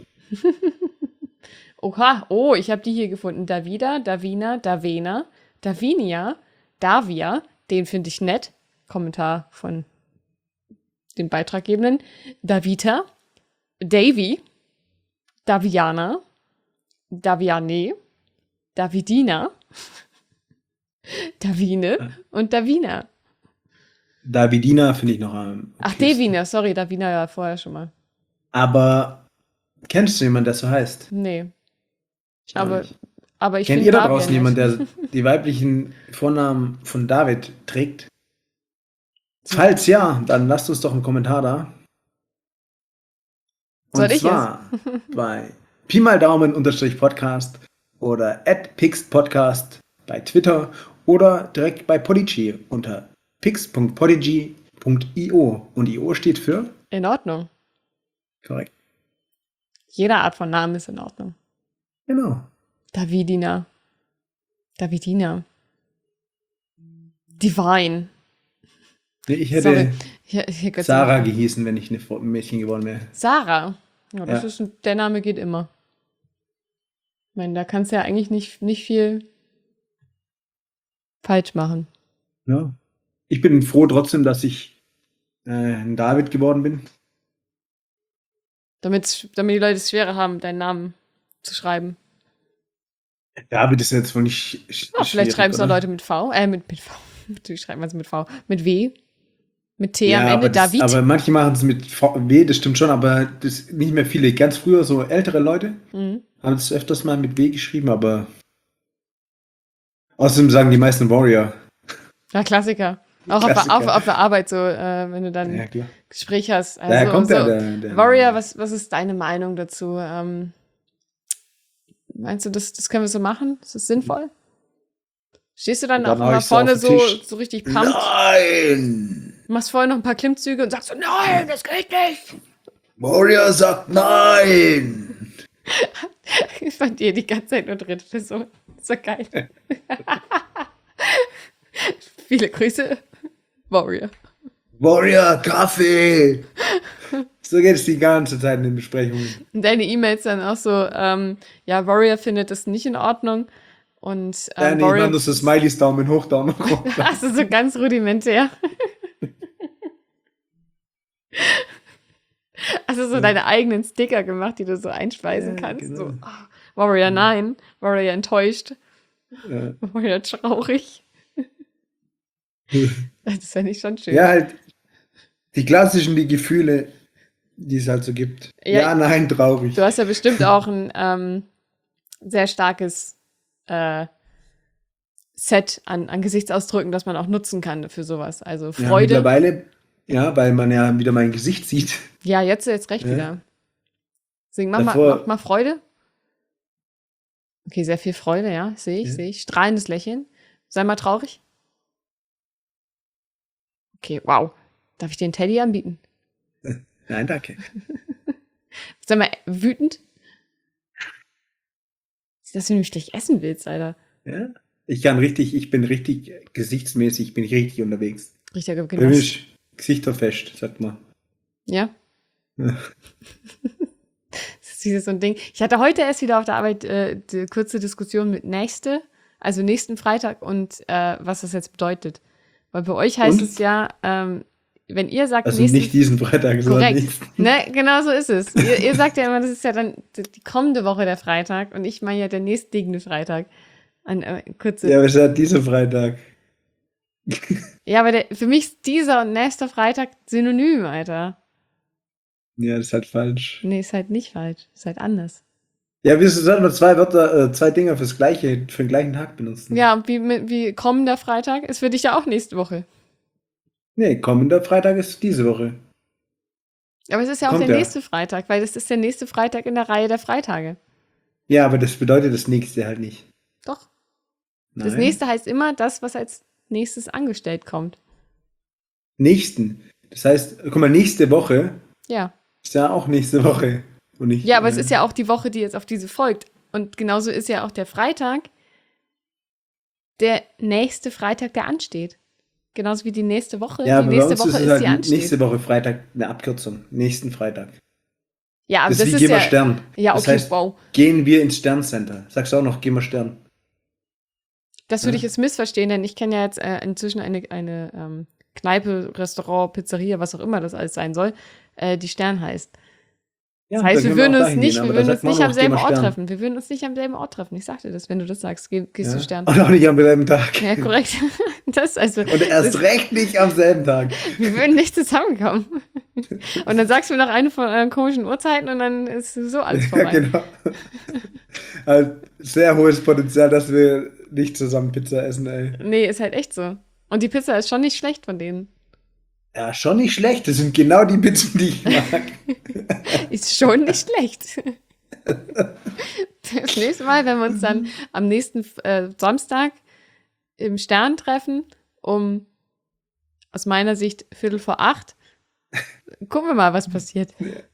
[SPEAKER 2] Oha. Oh, ich habe die hier gefunden. Davida, Davina, Davena, Davinia, Davia. Den finde ich nett. Kommentar von dem Beitraggebenden. Davita, Davy, Daviana, Daviane, Davidina, Davine und Davina.
[SPEAKER 1] Davidina finde ich noch am
[SPEAKER 2] Ach,
[SPEAKER 1] okaysten.
[SPEAKER 2] Davina, sorry, Davina war vorher schon mal.
[SPEAKER 1] Aber kennst du jemanden, der so heißt?
[SPEAKER 2] Nee,
[SPEAKER 1] Ich auch
[SPEAKER 2] aber,
[SPEAKER 1] nicht.
[SPEAKER 2] aber ich
[SPEAKER 1] Kennt
[SPEAKER 2] finde
[SPEAKER 1] ihr da
[SPEAKER 2] Davian
[SPEAKER 1] draußen
[SPEAKER 2] nett.
[SPEAKER 1] jemanden, der die weiblichen Vornamen von David trägt? Falls ja, dann lasst uns doch einen Kommentar da. Und
[SPEAKER 2] Soll ich
[SPEAKER 1] zwar bei Pi mal Daumen unterstrich Podcast oder at Pixt Podcast bei Twitter oder direkt bei Podigy unter pix punkt podigy punkt io. Und I O steht für?
[SPEAKER 2] In Ordnung.
[SPEAKER 1] Korrekt.
[SPEAKER 2] Jede Art von Namen ist in Ordnung.
[SPEAKER 1] Genau.
[SPEAKER 2] Davidina. Davidina. Divine.
[SPEAKER 1] Nee, ich hätte
[SPEAKER 2] Sorry. Hier, hier Gott sei
[SPEAKER 1] Sarah
[SPEAKER 2] Dank.
[SPEAKER 1] gehießen, wenn ich eine Frau- ein Mädchen geworden wäre.
[SPEAKER 2] Sarah. Ja, das
[SPEAKER 1] Ja.
[SPEAKER 2] ist ein, der Name geht immer. Ich meine, da kannst du ja eigentlich nicht, nicht viel falsch machen.
[SPEAKER 1] Ja. Ich bin froh trotzdem, dass ich äh, ein David geworden bin.
[SPEAKER 2] Damit, damit die Leute es schwerer haben, deinen Namen zu schreiben.
[SPEAKER 1] David ist jetzt wohl nicht sch
[SPEAKER 2] Ja, vielleicht schreiben es auch
[SPEAKER 1] oder?
[SPEAKER 2] Leute mit V. Äh, mit, mit V. Natürlich schreibt man es mit V. Mit W. Mit T am
[SPEAKER 1] Ja,
[SPEAKER 2] Ende.
[SPEAKER 1] aber, das,
[SPEAKER 2] David.
[SPEAKER 1] aber manche machen es mit V W, das stimmt schon, aber das nicht mehr viele. Ganz früher, so ältere Leute,
[SPEAKER 2] Mhm.
[SPEAKER 1] haben es öfters mal mit W geschrieben, aber außerdem sagen die meisten Warrior.
[SPEAKER 2] Ja, Klassiker. Auch auf, der- auf,
[SPEAKER 1] Klassiker.
[SPEAKER 2] auf der Arbeit so, äh, wenn du dann
[SPEAKER 1] Ja, klar.
[SPEAKER 2] Gespräch hast.
[SPEAKER 1] Daher
[SPEAKER 2] Also,
[SPEAKER 1] kommt
[SPEAKER 2] so,
[SPEAKER 1] ja der, der
[SPEAKER 2] Warrior, was, was ist deine Meinung dazu? Ähm, meinst du, das, das können wir so machen? Ist das sinnvoll? Stehst du dann,
[SPEAKER 1] Und dann
[SPEAKER 2] auch
[SPEAKER 1] hau
[SPEAKER 2] immer
[SPEAKER 1] ich so auf
[SPEAKER 2] vorne
[SPEAKER 1] den
[SPEAKER 2] so,
[SPEAKER 1] Tisch.
[SPEAKER 2] so richtig pumped?
[SPEAKER 1] Nein!
[SPEAKER 2] Machst vorher noch ein paar Klimmzüge und sagst so, nein, das geht nicht.
[SPEAKER 1] Warrior sagt nein!
[SPEAKER 2] Ich fand dir die ganze Zeit nur dritte Person. So geil. Viele Grüße, Warrior.
[SPEAKER 1] Warrior, Kaffee! So geht es die ganze Zeit in den Besprechungen.
[SPEAKER 2] Und deine E-Mails dann auch so, ähm, ja, Warrior findet das nicht in Ordnung. Und
[SPEAKER 1] Ja,
[SPEAKER 2] ähm,
[SPEAKER 1] nee, ich
[SPEAKER 2] Warrior,
[SPEAKER 1] meine, das ist Smileys Daumen hoch, Daumen runter.
[SPEAKER 2] also so ganz rudimentär. Also so
[SPEAKER 1] Ja.
[SPEAKER 2] deine eigenen Sticker gemacht, die du so einspeisen
[SPEAKER 1] Ja,
[SPEAKER 2] kannst.
[SPEAKER 1] genau.
[SPEAKER 2] So, ah, Warrior nein, Warrior enttäuscht,
[SPEAKER 1] Ja.
[SPEAKER 2] Warrior traurig. Das fände ich schon schön.
[SPEAKER 1] Ja, halt die klassischen, die Gefühle, die es halt so gibt.
[SPEAKER 2] Ja,
[SPEAKER 1] Ja, nein, traurig.
[SPEAKER 2] Du hast ja bestimmt auch ein ähm, sehr starkes äh, Set an, an Gesichtsausdrücken, das man auch nutzen kann für sowas. Also
[SPEAKER 1] Ja,
[SPEAKER 2] Freude.
[SPEAKER 1] mittlerweile, ja, weil man ja wieder mein Gesicht sieht.
[SPEAKER 2] Ja, jetzt jetzt recht
[SPEAKER 1] Ja.
[SPEAKER 2] wieder. Deswegen mach mal,
[SPEAKER 1] Davor-
[SPEAKER 2] mach mal Freude. Okay, sehr viel Freude, ja, sehe ich,
[SPEAKER 1] Ja.
[SPEAKER 2] sehe ich. Strahlendes Lächeln. Sei mal traurig. Okay, wow. Darf ich dir einen Teddy anbieten?
[SPEAKER 1] Nein, danke.
[SPEAKER 2] Sei mal wütend. Dass du nämlich gleich essen willst, Alter.
[SPEAKER 1] Ja? Ich kann richtig, ich bin richtig gesichtsmäßig, bin ich richtig unterwegs.
[SPEAKER 2] Richtiger
[SPEAKER 1] Bei
[SPEAKER 2] Genoss.
[SPEAKER 1] mir ist Gesichterfest, sagt man.
[SPEAKER 2] Ja.
[SPEAKER 1] Ja.
[SPEAKER 2] Das ist wieder so ein Ding. Ich hatte heute erst wieder auf der Arbeit äh, die kurze Diskussion mit Nächste, also nächsten Freitag und äh, was das jetzt bedeutet. Weil bei euch heißt
[SPEAKER 1] Und?
[SPEAKER 2] es ja, ähm, wenn ihr sagt
[SPEAKER 1] Also
[SPEAKER 2] nächsten
[SPEAKER 1] nicht diesen Freitag, sondern
[SPEAKER 2] korrekt.
[SPEAKER 1] nächsten.
[SPEAKER 2] Ne, genau so ist es. Ihr, ihr sagt ja immer, das ist ja dann die die kommende Woche der Freitag und ich meine ja der nächstliegende Freitag. An, äh, kurze.
[SPEAKER 1] Ja, aber es ist ja dieser Freitag.
[SPEAKER 2] Ja, aber der, für mich ist dieser und nächster Freitag synonym, Alter.
[SPEAKER 1] Ja, das ist halt falsch.
[SPEAKER 2] Nee, ist halt nicht falsch. Ist halt anders.
[SPEAKER 1] Ja, wir sollten nur zwei Wörter, äh, zwei Dinger fürs gleiche, für den gleichen Tag benutzen.
[SPEAKER 2] Ja, und wie, mit- wie kommender Freitag ist für dich ja auch nächste Woche.
[SPEAKER 1] Nee, kommender Freitag ist diese Woche.
[SPEAKER 2] Aber es ist ja auch
[SPEAKER 1] Kommt
[SPEAKER 2] der
[SPEAKER 1] ja.
[SPEAKER 2] nächste Freitag, weil das ist der nächste Freitag in der Reihe der Freitage.
[SPEAKER 1] Ja, aber das bedeutet das nächste halt nicht.
[SPEAKER 2] Doch.
[SPEAKER 1] Nein.
[SPEAKER 2] Das nächste heißt immer das, was als nächstes angestellt kommt.
[SPEAKER 1] Nächsten. Das heißt, guck mal, nächste Woche
[SPEAKER 2] Ja.
[SPEAKER 1] ist ja auch nächste Woche. Und nicht,
[SPEAKER 2] Ja, aber es
[SPEAKER 1] äh,
[SPEAKER 2] ist ja auch die Woche, die jetzt auf diese folgt. Und genauso ist ja auch der Freitag der nächste Freitag, der ansteht. Genauso wie die nächste Woche.
[SPEAKER 1] Ja,
[SPEAKER 2] die
[SPEAKER 1] aber bei
[SPEAKER 2] nächste
[SPEAKER 1] uns
[SPEAKER 2] Woche
[SPEAKER 1] ist es
[SPEAKER 2] ist,
[SPEAKER 1] halt
[SPEAKER 2] die ansteht.
[SPEAKER 1] nächste Woche Freitag eine Abkürzung. Nächsten Freitag.
[SPEAKER 2] Ja, aber
[SPEAKER 1] Das
[SPEAKER 2] das
[SPEAKER 1] ist wie
[SPEAKER 2] ist
[SPEAKER 1] gehen wir
[SPEAKER 2] ja.
[SPEAKER 1] Stern.
[SPEAKER 2] Ja,
[SPEAKER 1] Das
[SPEAKER 2] okay,
[SPEAKER 1] heißt,
[SPEAKER 2] wow.
[SPEAKER 1] gehen wir ins Sterncenter. Sagst du auch noch, gehen wir Stern.
[SPEAKER 2] Das würde
[SPEAKER 1] Ja.
[SPEAKER 2] ich jetzt missverstehen, denn ich kenne ja jetzt äh, inzwischen eine, eine ähm, Kneipe, Restaurant, Pizzeria, was auch immer das alles sein soll, äh, die Stern heißt.
[SPEAKER 1] Ja,
[SPEAKER 2] Das heißt,
[SPEAKER 1] dann
[SPEAKER 2] wir
[SPEAKER 1] können
[SPEAKER 2] würden
[SPEAKER 1] auch
[SPEAKER 2] uns
[SPEAKER 1] dahin
[SPEAKER 2] nicht,
[SPEAKER 1] gehen,
[SPEAKER 2] wir
[SPEAKER 1] aber da
[SPEAKER 2] würden
[SPEAKER 1] sagt
[SPEAKER 2] uns
[SPEAKER 1] man
[SPEAKER 2] nicht
[SPEAKER 1] auch
[SPEAKER 2] am
[SPEAKER 1] noch,
[SPEAKER 2] selben
[SPEAKER 1] gehen wir
[SPEAKER 2] Ort
[SPEAKER 1] Stern.
[SPEAKER 2] treffen. Wir würden uns nicht am selben Ort treffen. Ich sagte das, wenn du das sagst, geh, gehst
[SPEAKER 1] Ja.
[SPEAKER 2] du Stern.
[SPEAKER 1] Und auch nicht am selben Tag.
[SPEAKER 2] Ja, korrekt. Das also.
[SPEAKER 1] Und erst
[SPEAKER 2] das,
[SPEAKER 1] recht nicht am selben Tag.
[SPEAKER 2] wir würden nicht zusammenkommen. Und dann sagst du mir noch eine von euren komischen Uhrzeiten und dann ist so alles
[SPEAKER 1] Ja,
[SPEAKER 2] vorbei.
[SPEAKER 1] genau. Halt sehr hohes Potenzial, dass wir nicht zusammen Pizza essen, ey.
[SPEAKER 2] Nee, ist halt echt so. Und die Pizza ist schon nicht schlecht von denen.
[SPEAKER 1] Ja, schon nicht schlecht. Das sind genau die Pizzen, die ich mag.
[SPEAKER 2] Ist schon nicht schlecht. Das nächste Mal, wenn wir uns dann am nächsten äh, Samstag im Stern treffen, um aus meiner Sicht Viertel vor acht, gucken wir mal, was passiert.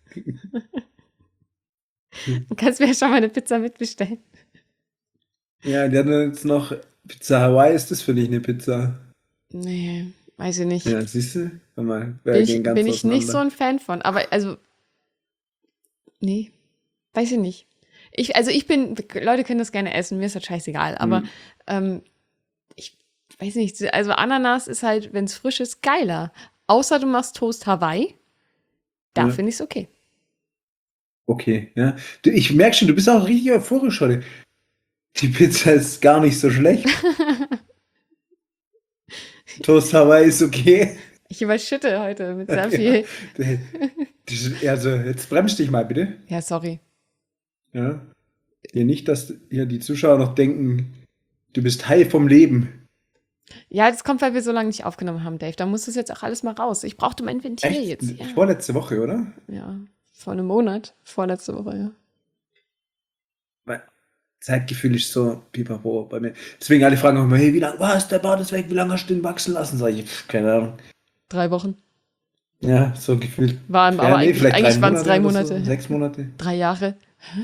[SPEAKER 2] Du kannst mir ja schon mal eine Pizza mitbestellen.
[SPEAKER 1] Ja, die hatten jetzt noch Pizza Hawaii. Ist das für dich eine Pizza?
[SPEAKER 2] Nee, weiß ich nicht.
[SPEAKER 1] Ja, siehst du? Hör mal, wir
[SPEAKER 2] bin ich,
[SPEAKER 1] gehen ganz
[SPEAKER 2] bin ich nicht so
[SPEAKER 1] auseinander.
[SPEAKER 2] ein Fan von. Aber also, nee, weiß ich nicht. Ich, also ich bin, Leute können das gerne essen, mir ist das scheißegal. Aber
[SPEAKER 1] Hm.
[SPEAKER 2] ähm, ich weiß nicht, also Ananas ist halt, wenn es frisch ist, geiler. Außer du machst Toast Hawaii, da
[SPEAKER 1] Ja.
[SPEAKER 2] finde ich es okay.
[SPEAKER 1] Okay, ja. Du, ich merke schon, du bist auch richtig euphorisch heute. Die Pizza ist gar nicht so schlecht. Toast Hawaii ist okay.
[SPEAKER 2] Ich überschütte heute mit sehr
[SPEAKER 1] Ja.
[SPEAKER 2] viel.
[SPEAKER 1] Die- die- Also, jetzt bremst dich mal bitte.
[SPEAKER 2] Ja, sorry.
[SPEAKER 1] Ja. Hier nicht, dass hier die Zuschauer noch denken, du bist high vom Leben.
[SPEAKER 2] Ja, das kommt, weil wir so lange nicht aufgenommen haben, Dave. Da muss das jetzt auch alles mal raus. Ich brauchte mein Ventil
[SPEAKER 1] Echt?
[SPEAKER 2] jetzt. Ja.
[SPEAKER 1] Vorletzte Woche, oder?
[SPEAKER 2] ja, vor einem Monat. Vorletzte Woche, ja.
[SPEAKER 1] Weil Zeitgefühl ist so pipapo bei mir. Deswegen alle fragen auch immer, hey, wie lange, was, der Bart ist weg, wie lange hast du den wachsen lassen? Sag ich, pff, keine Ahnung.
[SPEAKER 2] Drei Wochen.
[SPEAKER 1] Ja, so gefühlt.
[SPEAKER 2] Waren,
[SPEAKER 1] Ja,
[SPEAKER 2] aber
[SPEAKER 1] nee,
[SPEAKER 2] eigentlich,
[SPEAKER 1] vielleicht
[SPEAKER 2] eigentlich waren es drei
[SPEAKER 1] oder
[SPEAKER 2] Monate.
[SPEAKER 1] So, sechs Monate.
[SPEAKER 2] Drei Jahre.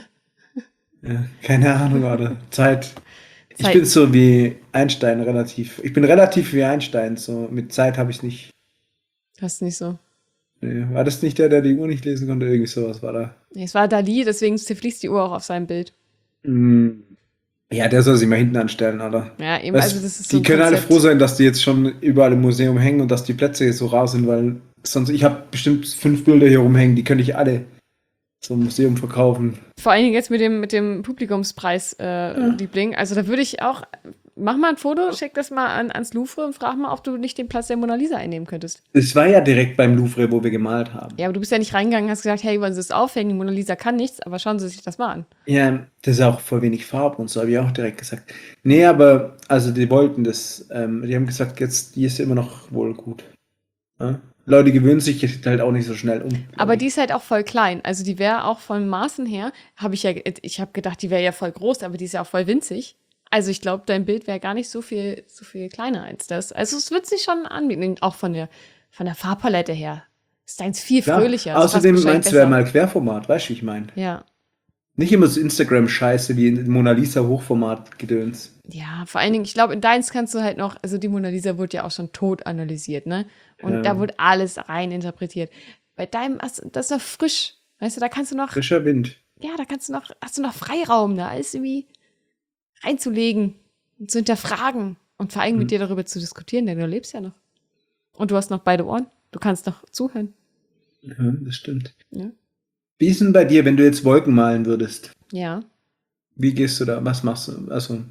[SPEAKER 1] Ja, keine Ahnung, oder? Zeit. Ich
[SPEAKER 2] Zeit.
[SPEAKER 1] bin so wie Einstein relativ. Ich bin relativ wie Einstein. So mit Zeit habe ich nicht.
[SPEAKER 2] Hast du nicht so.
[SPEAKER 1] Nee, war das nicht der, der die Uhr nicht lesen konnte? Irgendwie sowas war da.
[SPEAKER 2] Nee, es war Dali, deswegen fließt die Uhr auch auf seinem Bild.
[SPEAKER 1] Mm. Ja, der soll sich mal hinten anstellen, oder?
[SPEAKER 2] Ja, eben,
[SPEAKER 1] Weißt,
[SPEAKER 2] also das ist so
[SPEAKER 1] die
[SPEAKER 2] ein
[SPEAKER 1] können alle
[SPEAKER 2] Konzept.
[SPEAKER 1] froh sein, dass die jetzt schon überall im Museum hängen und dass die Plätze jetzt so rar sind, weil sonst, ich habe bestimmt fünf Bilder hier rumhängen, die könnte ich alle zum Museum verkaufen.
[SPEAKER 2] Vor allen Dingen jetzt mit dem, mit dem Publikumspreis, äh, Liebling. Also da würde ich auch, mach mal ein Foto, schick das mal an, ans Louvre und frag mal, ob du nicht den Platz der Mona Lisa einnehmen könntest.
[SPEAKER 1] Es war ja direkt beim Louvre, wo wir gemalt haben.
[SPEAKER 2] Ja, aber du bist ja nicht reingegangen und hast gesagt, hey, wollen Sie es aufhängen? Die Mona Lisa kann nichts, aber schauen Sie sich das mal an.
[SPEAKER 1] Ja, das ist auch voll wenig Farbe und so, habe ich auch direkt gesagt. Nee, aber, also die wollten das, ähm, die haben gesagt, jetzt, die ist immer noch wohl gut. Ja? Leute gewöhnen sich jetzt halt auch nicht so schnell um.
[SPEAKER 2] Aber die ist halt auch voll klein. Also die wäre auch von Maßen her, habe ich ja, ich habe gedacht, die wäre ja voll groß, aber die ist ja auch voll winzig. Also ich glaube, dein Bild wäre gar nicht so viel, so viel kleiner als das. Also es wird sich schon anbieten, auch von der, von der Farbpalette her. Ist deins viel
[SPEAKER 1] Klar.
[SPEAKER 2] fröhlicher. Das passt
[SPEAKER 1] Außerdem
[SPEAKER 2] wahrscheinlich
[SPEAKER 1] meinst du ja
[SPEAKER 2] besser.
[SPEAKER 1] mal Querformat, weißt du, wie ich meine?
[SPEAKER 2] Ja.
[SPEAKER 1] Nicht immer so Instagram-Scheiße wie in Mona Lisa Hochformat-Gedöns.
[SPEAKER 2] Ja, vor allen Dingen, ich glaube, in deins kannst du halt noch, also die Mona Lisa wurde ja auch schon tot analysiert, ne? Und
[SPEAKER 1] Ja.
[SPEAKER 2] da wurde alles rein interpretiert. Bei deinem, das ist noch frisch. Weißt du, da kannst du noch,
[SPEAKER 1] Frischer Wind.
[SPEAKER 2] ja, da kannst du noch, hast du noch Freiraum, da alles irgendwie reinzulegen und zu hinterfragen und vor allem mit
[SPEAKER 1] Mhm.
[SPEAKER 2] dir darüber zu diskutieren, denn du lebst ja noch. Und du hast noch beide Ohren. Du kannst noch zuhören.
[SPEAKER 1] Ja, das stimmt.
[SPEAKER 2] Ja.
[SPEAKER 1] Wie ist denn bei dir, wenn du jetzt Wolken malen würdest?
[SPEAKER 2] Ja.
[SPEAKER 1] Wie gehst du da? Was machst du? Also,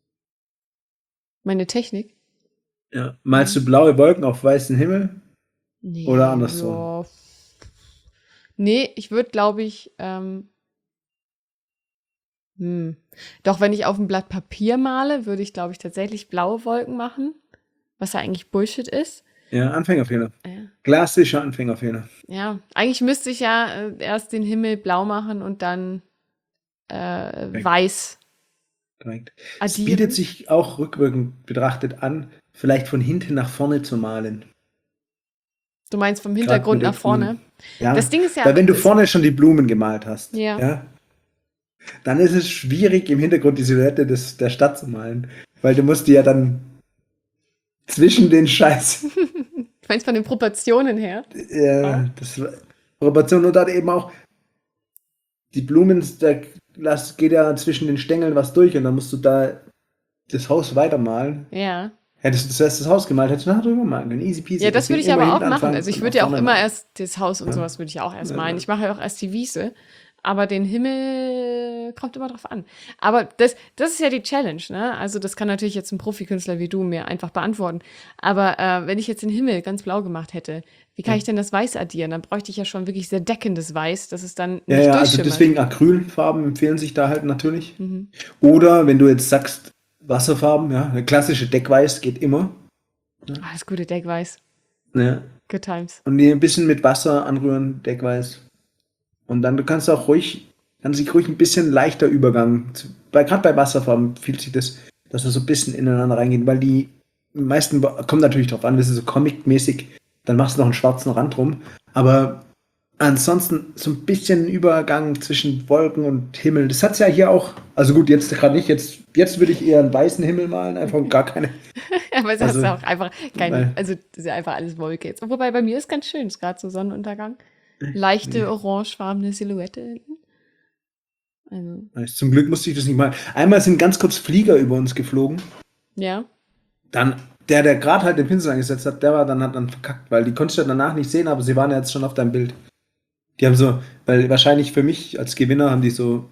[SPEAKER 2] Meine Technik?
[SPEAKER 1] ja. Malst du blaue Wolken auf weißen Himmel?
[SPEAKER 2] Nee.
[SPEAKER 1] Oder andersrum?
[SPEAKER 2] Ja. Nee, ich würde, glaube ich, ähm, hm. Doch, wenn ich auf ein Blatt Papier male, würde ich, glaube ich, tatsächlich blaue Wolken machen. Was ja eigentlich Bullshit ist.
[SPEAKER 1] Ja, Anfängerfehler.
[SPEAKER 2] Ja.
[SPEAKER 1] Klassischer Anfängerfehler.
[SPEAKER 2] Ja, eigentlich müsste ich ja äh, erst den Himmel blau machen und dann äh, weiß
[SPEAKER 1] Korrekt. Es
[SPEAKER 2] addieren.
[SPEAKER 1] bietet sich auch rückwirkend betrachtet an, vielleicht von hinten nach vorne zu malen.
[SPEAKER 2] Du meinst vom
[SPEAKER 1] Grad
[SPEAKER 2] Hintergrund
[SPEAKER 1] mit den
[SPEAKER 2] nach vorne?
[SPEAKER 1] Blumen. Ja,
[SPEAKER 2] Das Ding ist ja,
[SPEAKER 1] weil wenn du
[SPEAKER 2] es-
[SPEAKER 1] vorne schon die Blumen gemalt hast,
[SPEAKER 2] Ja.
[SPEAKER 1] dann ist es schwierig, im Hintergrund die Silhouette des, der Stadt zu malen. Weil du musst die ja dann zwischen den Scheiß,
[SPEAKER 2] du meinst von den Proportionen her?
[SPEAKER 1] äh, das Proportion und dann eben auch die Blumen, da lass, geht ja zwischen den Stängeln was durch und dann musst du da das Haus weitermalen.
[SPEAKER 2] Ja.
[SPEAKER 1] Hättest du zuerst das Haus gemalt, hättest du nachher drüber malen können. Easy peasy.
[SPEAKER 2] Ja, das würde
[SPEAKER 1] Deswegen
[SPEAKER 2] ich aber
[SPEAKER 1] immer
[SPEAKER 2] auch
[SPEAKER 1] hinten
[SPEAKER 2] machen.
[SPEAKER 1] anfangen
[SPEAKER 2] Also ich
[SPEAKER 1] und
[SPEAKER 2] würde
[SPEAKER 1] nach
[SPEAKER 2] ja auch
[SPEAKER 1] vorne
[SPEAKER 2] immer
[SPEAKER 1] malen.
[SPEAKER 2] erst das Haus und
[SPEAKER 1] Ja.
[SPEAKER 2] sowas würde ich auch erst
[SPEAKER 1] Ja.
[SPEAKER 2] malen. Ich mache ja auch erst die Wiese. Aber den Himmel kommt immer drauf an. Aber das, das ist ja die Challenge, ne? Also das kann natürlich jetzt ein Profikünstler wie du mir einfach beantworten. Aber äh, wenn ich jetzt den Himmel ganz blau gemacht hätte, wie kann
[SPEAKER 1] Ja.
[SPEAKER 2] ich denn das Weiß addieren? Dann bräuchte ich ja schon wirklich sehr deckendes Weiß, dass es dann nicht
[SPEAKER 1] Ja, ja, also
[SPEAKER 2] durchschimmert.
[SPEAKER 1] deswegen Acrylfarben empfehlen sich da halt natürlich.
[SPEAKER 2] Mhm.
[SPEAKER 1] Oder wenn du jetzt sagst, Wasserfarben, ja, eine klassische Deckweiß geht immer.
[SPEAKER 2] Ah, das gute Deckweiß.
[SPEAKER 1] Ja.
[SPEAKER 2] Good times.
[SPEAKER 1] Und die ein bisschen mit Wasser anrühren, Deckweiß. Und dann du kannst auch ruhig, kann sich ruhig ein bisschen leichter Übergang. zu- Bei, gerade bei Wasserfarben fühlt sich das, dass wir so ein bisschen ineinander reingehen, weil die meisten kommen natürlich drauf an, das ist so comic-mäßig, dann machst du noch einen schwarzen Rand rum. Aber ansonsten so ein bisschen Übergang zwischen Wolken und Himmel. Das hat's ja hier auch. Also gut, jetzt gerade nicht. Jetzt, jetzt würde ich eher einen weißen Himmel malen, einfach gar keine.
[SPEAKER 2] Aber es
[SPEAKER 1] Also,
[SPEAKER 2] ist auch einfach kein,
[SPEAKER 1] weil-
[SPEAKER 2] also das ist ja einfach alles Wolke jetzt. Wobei bei mir ist ganz schön, ist gerade so Sonnenuntergang. Leichte orangefarbene Silhouette hinten. Also,
[SPEAKER 1] Zum Glück musste ich das nicht malen. Einmal sind ganz kurz Flieger über uns geflogen.
[SPEAKER 2] ja.
[SPEAKER 1] Dann, der, der gerade halt den Pinsel angesetzt hat, der war dann hat dann verkackt, weil die konntest du ja danach nicht sehen, aber sie waren ja jetzt schon auf deinem Bild. Die haben so, weil wahrscheinlich für mich als Gewinner haben die so,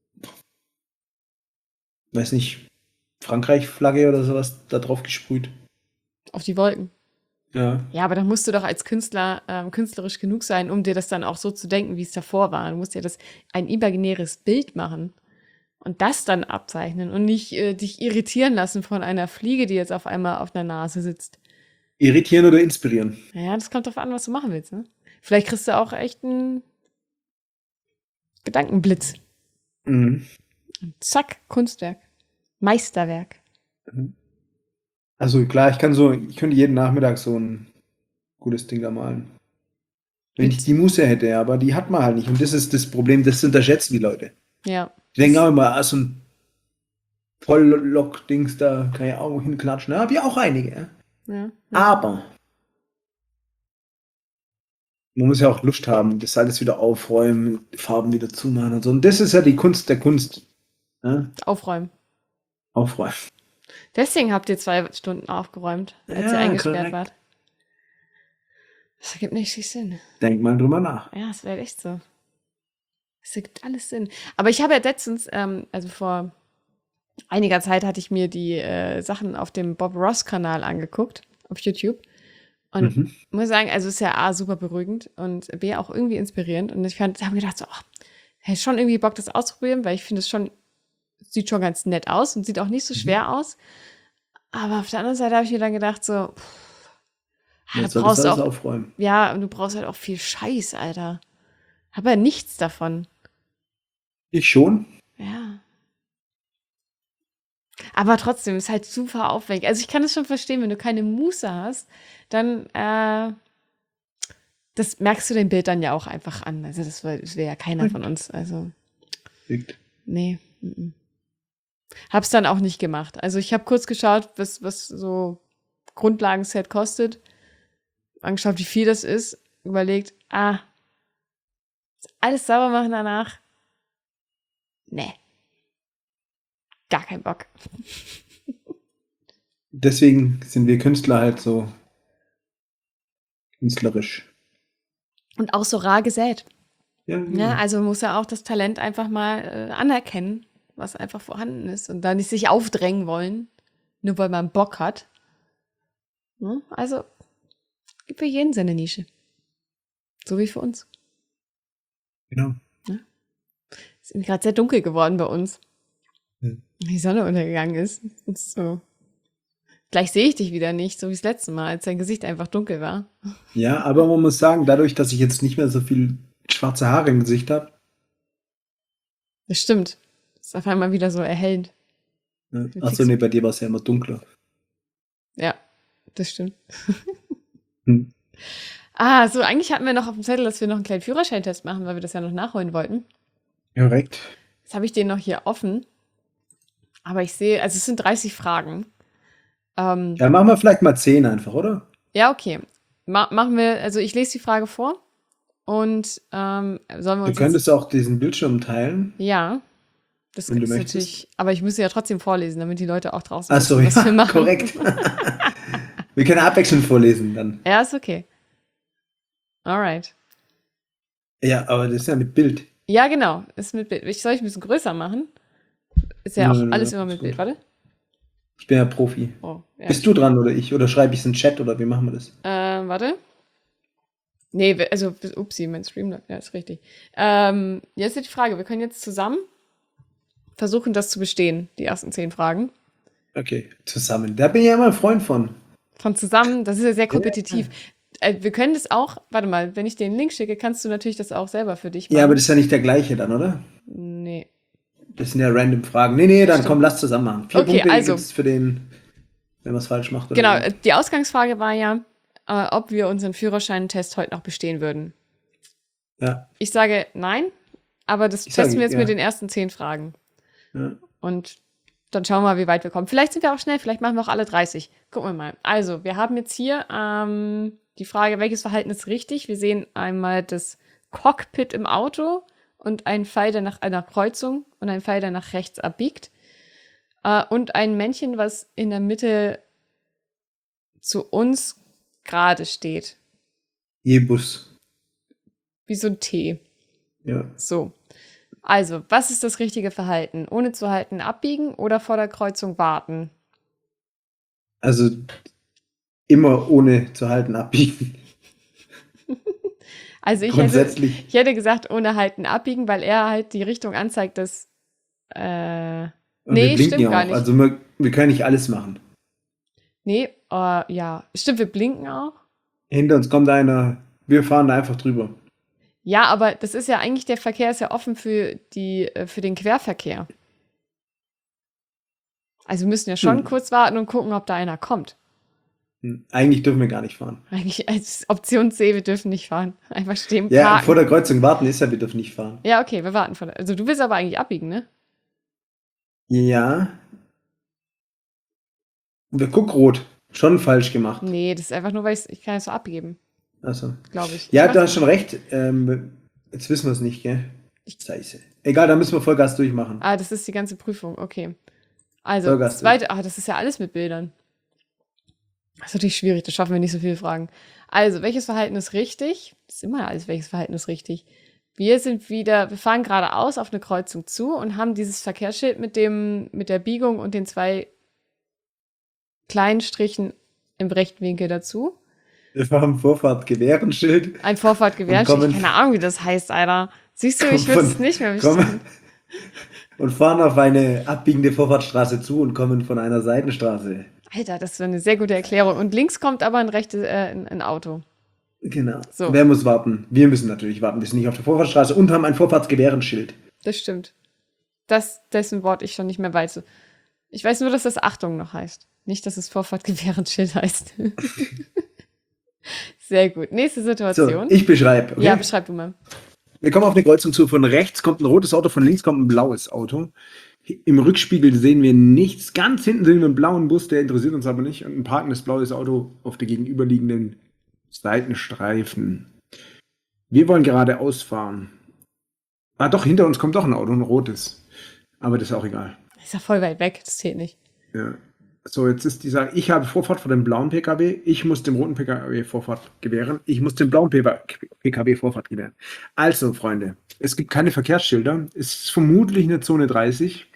[SPEAKER 1] weiß nicht, Frankreich-Flagge oder sowas da drauf gesprüht.
[SPEAKER 2] Auf die Wolken.
[SPEAKER 1] Ja.
[SPEAKER 2] Ja, aber dann musst du doch als Künstler ähm, künstlerisch genug sein, um dir das dann auch so zu denken, wie es davor war. Du musst ja das ein imaginäres Bild machen und das dann abzeichnen und nicht äh, dich irritieren lassen von einer Fliege, die jetzt auf einmal auf der Nase sitzt.
[SPEAKER 1] Irritieren oder inspirieren?
[SPEAKER 2] Naja, das kommt drauf an, was du machen willst. Ne? Vielleicht kriegst du auch echt einen Gedankenblitz.
[SPEAKER 1] Mhm.
[SPEAKER 2] Und zack, Kunstwerk. Meisterwerk.
[SPEAKER 1] Also klar, ich kann so, ich könnte jeden Nachmittag so ein gutes Ding da malen. Wenn ich
[SPEAKER 2] Mit,
[SPEAKER 1] die Muße hätte, aber die hat man halt nicht. Und das ist das Problem, das unterschätzen die Leute.
[SPEAKER 2] ja.
[SPEAKER 1] Die denken auch
[SPEAKER 2] Das,
[SPEAKER 1] immer, ah, so ein Volllock-Dings, da kann ich auch hinklatschen. Da habe ich auch einige. Ja.
[SPEAKER 2] ja, ja.
[SPEAKER 1] Aber man muss ja auch Lust haben, das alles wieder aufräumen, die Farben wieder zumachen und so. Und das ist ja die Kunst der Kunst. Ja?
[SPEAKER 2] Aufräumen.
[SPEAKER 1] Aufräumen.
[SPEAKER 2] Deswegen habt ihr zwei Stunden aufgeräumt, als ihr
[SPEAKER 1] Ja,
[SPEAKER 2] eingesperrt
[SPEAKER 1] korrekt.
[SPEAKER 2] wart. Das ergibt nicht viel Sinn.
[SPEAKER 1] Denk mal drüber nach.
[SPEAKER 2] Ja, es wäre echt so. Es ergibt alles Sinn. Aber ich habe ja letztens, ähm, also vor einiger Zeit hatte ich mir die äh, Sachen auf dem Bob Ross-Kanal angeguckt, auf YouTube. Und
[SPEAKER 1] Mhm.
[SPEAKER 2] muss sagen, also es ist ja A, super beruhigend und B, auch irgendwie inspirierend. Und ich habe mir gedacht, so, oh, hätte schon irgendwie Bock, das auszuprobieren, weil ich finde es schon, sieht schon ganz nett aus und sieht auch nicht so schwer aus. Aber auf der anderen Seite habe ich mir dann gedacht, so, pff, ah,
[SPEAKER 1] Jetzt
[SPEAKER 2] da
[SPEAKER 1] solltest du
[SPEAKER 2] brauchst du
[SPEAKER 1] alles
[SPEAKER 2] auch,
[SPEAKER 1] aufräumen.
[SPEAKER 2] ja, und du brauchst halt auch viel Scheiß, Alter. Hab ja nichts davon.
[SPEAKER 1] Ich schon.
[SPEAKER 2] Ja. Aber trotzdem ist halt super aufwendig. Also ich kann es schon verstehen, wenn du keine Muße hast, dann, äh, das merkst du dem Bild dann ja auch einfach an. Also das wäre wär ja keiner von uns. Also,
[SPEAKER 1] Liegt.
[SPEAKER 2] nee. Mm -mm. Hab's dann auch nicht gemacht. Also ich habe kurz geschaut, was, was so Grundlagenset kostet. Angeschaut, wie viel das ist. Überlegt, ah, alles sauber machen danach. Nee. Gar kein Bock.
[SPEAKER 1] Deswegen sind wir Künstler halt so künstlerisch.
[SPEAKER 2] Und auch so rar gesät.
[SPEAKER 1] Ja,
[SPEAKER 2] Ja,
[SPEAKER 1] genau.
[SPEAKER 2] also muss er auch das Talent einfach mal äh, anerkennen, was einfach vorhanden ist und da nicht sich aufdrängen wollen, nur weil man Bock hat. Ja, also gibt für jeden seine Nische. So wie für uns.
[SPEAKER 1] Genau.
[SPEAKER 2] Es ist gerade sehr dunkel geworden bei uns.
[SPEAKER 1] Hm.
[SPEAKER 2] Die Sonne untergegangen ist. ist so. Gleich sehe ich dich wieder nicht, so wie das letzte Mal, als dein Gesicht einfach dunkel war.
[SPEAKER 1] Ja, aber man muss sagen, dadurch, dass ich jetzt nicht mehr so viel schwarze Haare im Gesicht habe,
[SPEAKER 2] Das stimmt. Ist auf einmal wieder so erhellend.
[SPEAKER 1] ne?
[SPEAKER 2] Du
[SPEAKER 1] Achso,
[SPEAKER 2] kriegst-
[SPEAKER 1] nee, bei dir war es ja immer dunkler.
[SPEAKER 2] Ja, das stimmt.
[SPEAKER 1] Hm.
[SPEAKER 2] Ah, so, eigentlich hatten wir noch auf dem Zettel, dass wir noch einen kleinen Führerscheintest machen, weil wir das ja noch nachholen wollten.
[SPEAKER 1] Korrekt.
[SPEAKER 2] Jetzt habe ich den noch hier offen. Aber ich sehe, also es sind dreißig Fragen. Ähm,
[SPEAKER 1] Ja, machen wir vielleicht mal zehn einfach, oder?
[SPEAKER 2] ja, okay. Ma machen wir, also ich lese die Frage vor und ähm, sollen wir
[SPEAKER 1] Du
[SPEAKER 2] uns
[SPEAKER 1] könntest
[SPEAKER 2] jetzt,
[SPEAKER 1] auch diesen Bildschirm teilen,
[SPEAKER 2] ja, das
[SPEAKER 1] wenn du
[SPEAKER 2] ist
[SPEAKER 1] möchtest.
[SPEAKER 2] natürlich, aber ich muss ja trotzdem vorlesen, damit die Leute auch draußen
[SPEAKER 1] Achso,
[SPEAKER 2] wissen, was wir
[SPEAKER 1] ja,
[SPEAKER 2] machen.
[SPEAKER 1] korrekt. Wir können abwechselnd vorlesen dann.
[SPEAKER 2] Ja, ist okay. Alright.
[SPEAKER 1] Ja, aber das ist ja mit Bild.
[SPEAKER 2] Ja, genau, ist mit Bild. Ich soll ich ein bisschen größer machen? Ist ja
[SPEAKER 1] Nö,
[SPEAKER 2] auch
[SPEAKER 1] nö,
[SPEAKER 2] alles
[SPEAKER 1] nö,
[SPEAKER 2] immer
[SPEAKER 1] ist
[SPEAKER 2] mit Bild,
[SPEAKER 1] gut.
[SPEAKER 2] warte.
[SPEAKER 1] Ich bin ja Profi.
[SPEAKER 2] Oh, ja.
[SPEAKER 1] Bist du dran oder ich? Oder schreibe ich es in den Chat oder wie machen wir das?
[SPEAKER 2] Ähm, warte. Nee, wir- also, upsie, mein Stream läuft. Ja, ist richtig. Ähm, jetzt ist die Frage, wir können jetzt zusammen versuchen, das zu bestehen, die ersten zehn Fragen.
[SPEAKER 1] Okay, zusammen. Da bin ich ja immer ein Freund von.
[SPEAKER 2] Von zusammen, das ist ja sehr kompetitiv. Äh, wir können das auch, warte mal, wenn ich den Link schicke, kannst du natürlich das auch selber für dich machen.
[SPEAKER 1] Ja, aber das ist ja nicht der gleiche dann, oder?
[SPEAKER 2] Nee.
[SPEAKER 1] Das sind ja random Fragen. Nee, nee, dann
[SPEAKER 2] Stimmt.
[SPEAKER 1] komm, lass zusammen machen. Vier
[SPEAKER 2] Okay,
[SPEAKER 1] Punkte
[SPEAKER 2] also.
[SPEAKER 1] gibt's für den, wenn man es falsch macht. Oder
[SPEAKER 2] Genau,
[SPEAKER 1] so.
[SPEAKER 2] äh, die Ausgangsfrage war ja, äh, ob wir unseren Führerscheintest heute noch bestehen würden.
[SPEAKER 1] Ja,
[SPEAKER 2] Ich sage nein, aber das
[SPEAKER 1] Ich
[SPEAKER 2] testen
[SPEAKER 1] sage
[SPEAKER 2] wir jetzt
[SPEAKER 1] ja.
[SPEAKER 2] mit den ersten zehn Fragen.
[SPEAKER 1] ja.
[SPEAKER 2] Und dann schauen wir mal, wie weit wir kommen. Vielleicht sind wir auch schnell, vielleicht machen wir auch alle dreißig. Gucken wir mal. Also, wir haben jetzt hier ähm, die Frage, welches Verhalten ist richtig? Wir sehen einmal das Cockpit im Auto und einen Pfeil, der nach einer Kreuzung und einen Pfeil, der nach rechts abbiegt. Äh, und ein Männchen, was in der Mitte zu uns gerade steht.
[SPEAKER 1] Je Bus.
[SPEAKER 2] Wie so ein T.
[SPEAKER 1] Ja.
[SPEAKER 2] So. Also, was ist das richtige Verhalten? Ohne zu halten, abbiegen oder vor der Kreuzung warten?
[SPEAKER 1] Also immer ohne zu halten abbiegen.
[SPEAKER 2] Also ich hätte,
[SPEAKER 1] Grundsätzlich.
[SPEAKER 2] ich hätte gesagt, ohne halten, abbiegen, weil er halt die Richtung anzeigt, dass. Äh,
[SPEAKER 1] Und
[SPEAKER 2] nee,
[SPEAKER 1] wir blinken
[SPEAKER 2] stimmt
[SPEAKER 1] ja
[SPEAKER 2] gar
[SPEAKER 1] auch.
[SPEAKER 2] nicht.
[SPEAKER 1] Also wir, wir können nicht alles machen.
[SPEAKER 2] Nee, äh, ja. Stimmt, wir blinken auch.
[SPEAKER 1] Hinter uns kommt einer, wir fahren da einfach drüber.
[SPEAKER 2] Ja, aber das ist ja eigentlich, der Verkehr ist ja offen für, die, äh, für den Querverkehr. Also wir müssen ja schon
[SPEAKER 1] Hm.
[SPEAKER 2] kurz warten und gucken, ob da einer kommt.
[SPEAKER 1] Hm, Eigentlich dürfen wir gar nicht fahren.
[SPEAKER 2] Eigentlich als Option C, wir dürfen nicht fahren. Einfach stehen,
[SPEAKER 1] Ja,
[SPEAKER 2] parken.
[SPEAKER 1] vor der Kreuzung warten ist ja, wir dürfen nicht fahren.
[SPEAKER 2] Ja, okay, wir warten vor der. Also du willst aber eigentlich abbiegen, ne?
[SPEAKER 1] Ja. Wir gucken rot. Schon falsch gemacht.
[SPEAKER 2] Nee, das ist einfach nur, weil ich's- ich kann es so abgeben,
[SPEAKER 1] Also.
[SPEAKER 2] glaube ich.
[SPEAKER 1] Ja,
[SPEAKER 2] Ich
[SPEAKER 1] du
[SPEAKER 2] weiß
[SPEAKER 1] hast schon
[SPEAKER 2] nicht.
[SPEAKER 1] recht. Ähm, jetzt wissen wir es nicht, gell? Scheiße. Egal, dann müssen wir Vollgas durchmachen.
[SPEAKER 2] Ah, das ist die ganze Prüfung, okay. Also,
[SPEAKER 1] Vollgas
[SPEAKER 2] zweite, ah, das ist ja alles mit Bildern. Das ist natürlich schwierig, da schaffen wir nicht so viele Fragen. Also, welches Verhalten ist richtig? Das ist immer alles, welches Verhalten ist richtig. Wir sind wieder, wir fahren geradeaus auf eine Kreuzung zu und haben dieses Verkehrsschild mit dem, mit der Biegung und den zwei kleinen Strichen im rechten Winkel dazu.
[SPEAKER 1] Wir fahren Vorfahrt, Gewehrenschild.
[SPEAKER 2] Ein Vorfahrtgewährenschild.
[SPEAKER 1] Und
[SPEAKER 2] Ich
[SPEAKER 1] kommen-
[SPEAKER 2] keine Ahnung, wie das heißt, Alter. Siehst du,
[SPEAKER 1] Kommen
[SPEAKER 2] ich würde es
[SPEAKER 1] von-
[SPEAKER 2] nicht mehr
[SPEAKER 1] kommen-
[SPEAKER 2] bestimmen.
[SPEAKER 1] Und fahren auf eine abbiegende Vorfahrtsstraße zu und kommen von einer Seitenstraße.
[SPEAKER 2] Alter, das ist eine sehr gute Erklärung. Und links kommt aber ein rechtes, äh, ein, ein Auto.
[SPEAKER 1] Genau.
[SPEAKER 2] So.
[SPEAKER 1] Wer muss warten? Wir müssen natürlich warten. Wir sind nicht auf der Vorfahrtsstraße und haben ein Vorfahrtsgewehrenschild.
[SPEAKER 2] Das stimmt. Das, dessen Wort ich schon nicht mehr weiß. Ich weiß nur, dass das Achtung noch heißt. Nicht, dass es Vorfahrtgewährenschild heißt. Sehr gut. Nächste
[SPEAKER 1] So,
[SPEAKER 2] Situation.
[SPEAKER 1] ich beschreibe. Okay?
[SPEAKER 2] Ja, beschreib du mal.
[SPEAKER 1] Wir kommen auf eine Kreuzung zu. Von rechts kommt ein rotes Auto, von links kommt ein blaues Auto. Im Rückspiegel sehen wir nichts. Ganz hinten sehen wir einen blauen Bus, der interessiert uns aber nicht. Und ein parkendes blaues Auto auf der gegenüberliegenden Seitenstreifen. Wir wollen geradeaus fahren. Ah, doch, hinter uns kommt doch ein Auto, ein rotes. Aber das ist auch egal.
[SPEAKER 2] Ist ja voll weit weg, das zählt nicht.
[SPEAKER 1] Ja. So, jetzt ist die Sache, ich habe Vorfahrt vor dem blauen P K W, ich muss dem roten P K W Vorfahrt gewähren, ich muss dem blauen P K W Vorfahrt gewähren. Also, Freunde, es gibt keine Verkehrsschilder, es ist vermutlich eine Zone dreißig.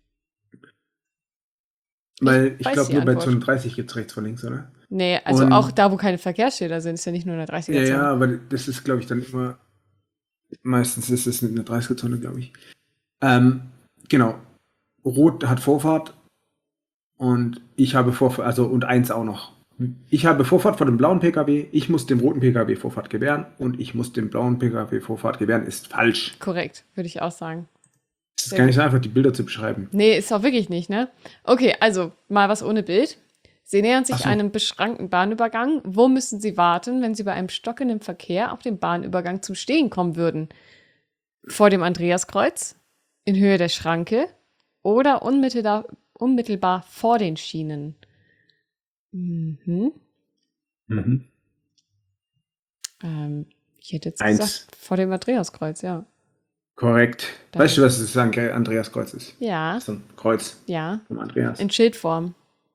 [SPEAKER 1] Weil ich
[SPEAKER 2] weiß
[SPEAKER 1] glaube,
[SPEAKER 2] die
[SPEAKER 1] nur bei
[SPEAKER 2] Antwort.
[SPEAKER 1] Zone dreißig gibt es rechts vor links, oder?
[SPEAKER 2] Nee, also
[SPEAKER 1] Und-
[SPEAKER 2] auch da, wo keine Verkehrsschilder sind, ist ja nicht nur eine
[SPEAKER 1] Ja,
[SPEAKER 2] dreißiger-Zone.
[SPEAKER 1] ja, aber das ist, glaube ich, dann immer, meistens ist es eine dreißiger-Zone, glaube ich. Ähm, genau. Rot hat Vorfahrt und ich habe Vorfahrt, also und eins auch noch. Ich habe Vorfahrt vor dem blauen P K W, ich muss dem roten P K W Vorfahrt gewähren und ich muss dem blauen P K W Vorfahrt gewähren, ist falsch.
[SPEAKER 2] Korrekt, würde ich auch sagen.
[SPEAKER 1] Es ist
[SPEAKER 2] Sehr
[SPEAKER 1] gar nicht so einfach, die Bilder zu beschreiben.
[SPEAKER 2] Nee, ist auch wirklich nicht, ne? Okay, also mal was ohne Bild. Sie nähern sich
[SPEAKER 1] Ach so.
[SPEAKER 2] einem beschränkten Bahnübergang. Wo müssen Sie warten, wenn Sie bei einem stockenden Verkehr auf dem Bahnübergang zum Stehen kommen würden? Vor dem Andreaskreuz, in Höhe der Schranke oder unmittelbar, unmittelbar vor den Schienen? Mhm.
[SPEAKER 1] Mhm.
[SPEAKER 2] Ähm, ich hätte jetzt
[SPEAKER 1] Eins.
[SPEAKER 2] gesagt, vor dem Andreaskreuz, ja.
[SPEAKER 1] Korrekt.
[SPEAKER 2] Danke.
[SPEAKER 1] Weißt du, was das Sankt Andreas Kreuz ist?
[SPEAKER 2] Ja,
[SPEAKER 1] So ein Kreuz
[SPEAKER 2] ja.
[SPEAKER 1] vom Andreas.
[SPEAKER 2] In Schildform.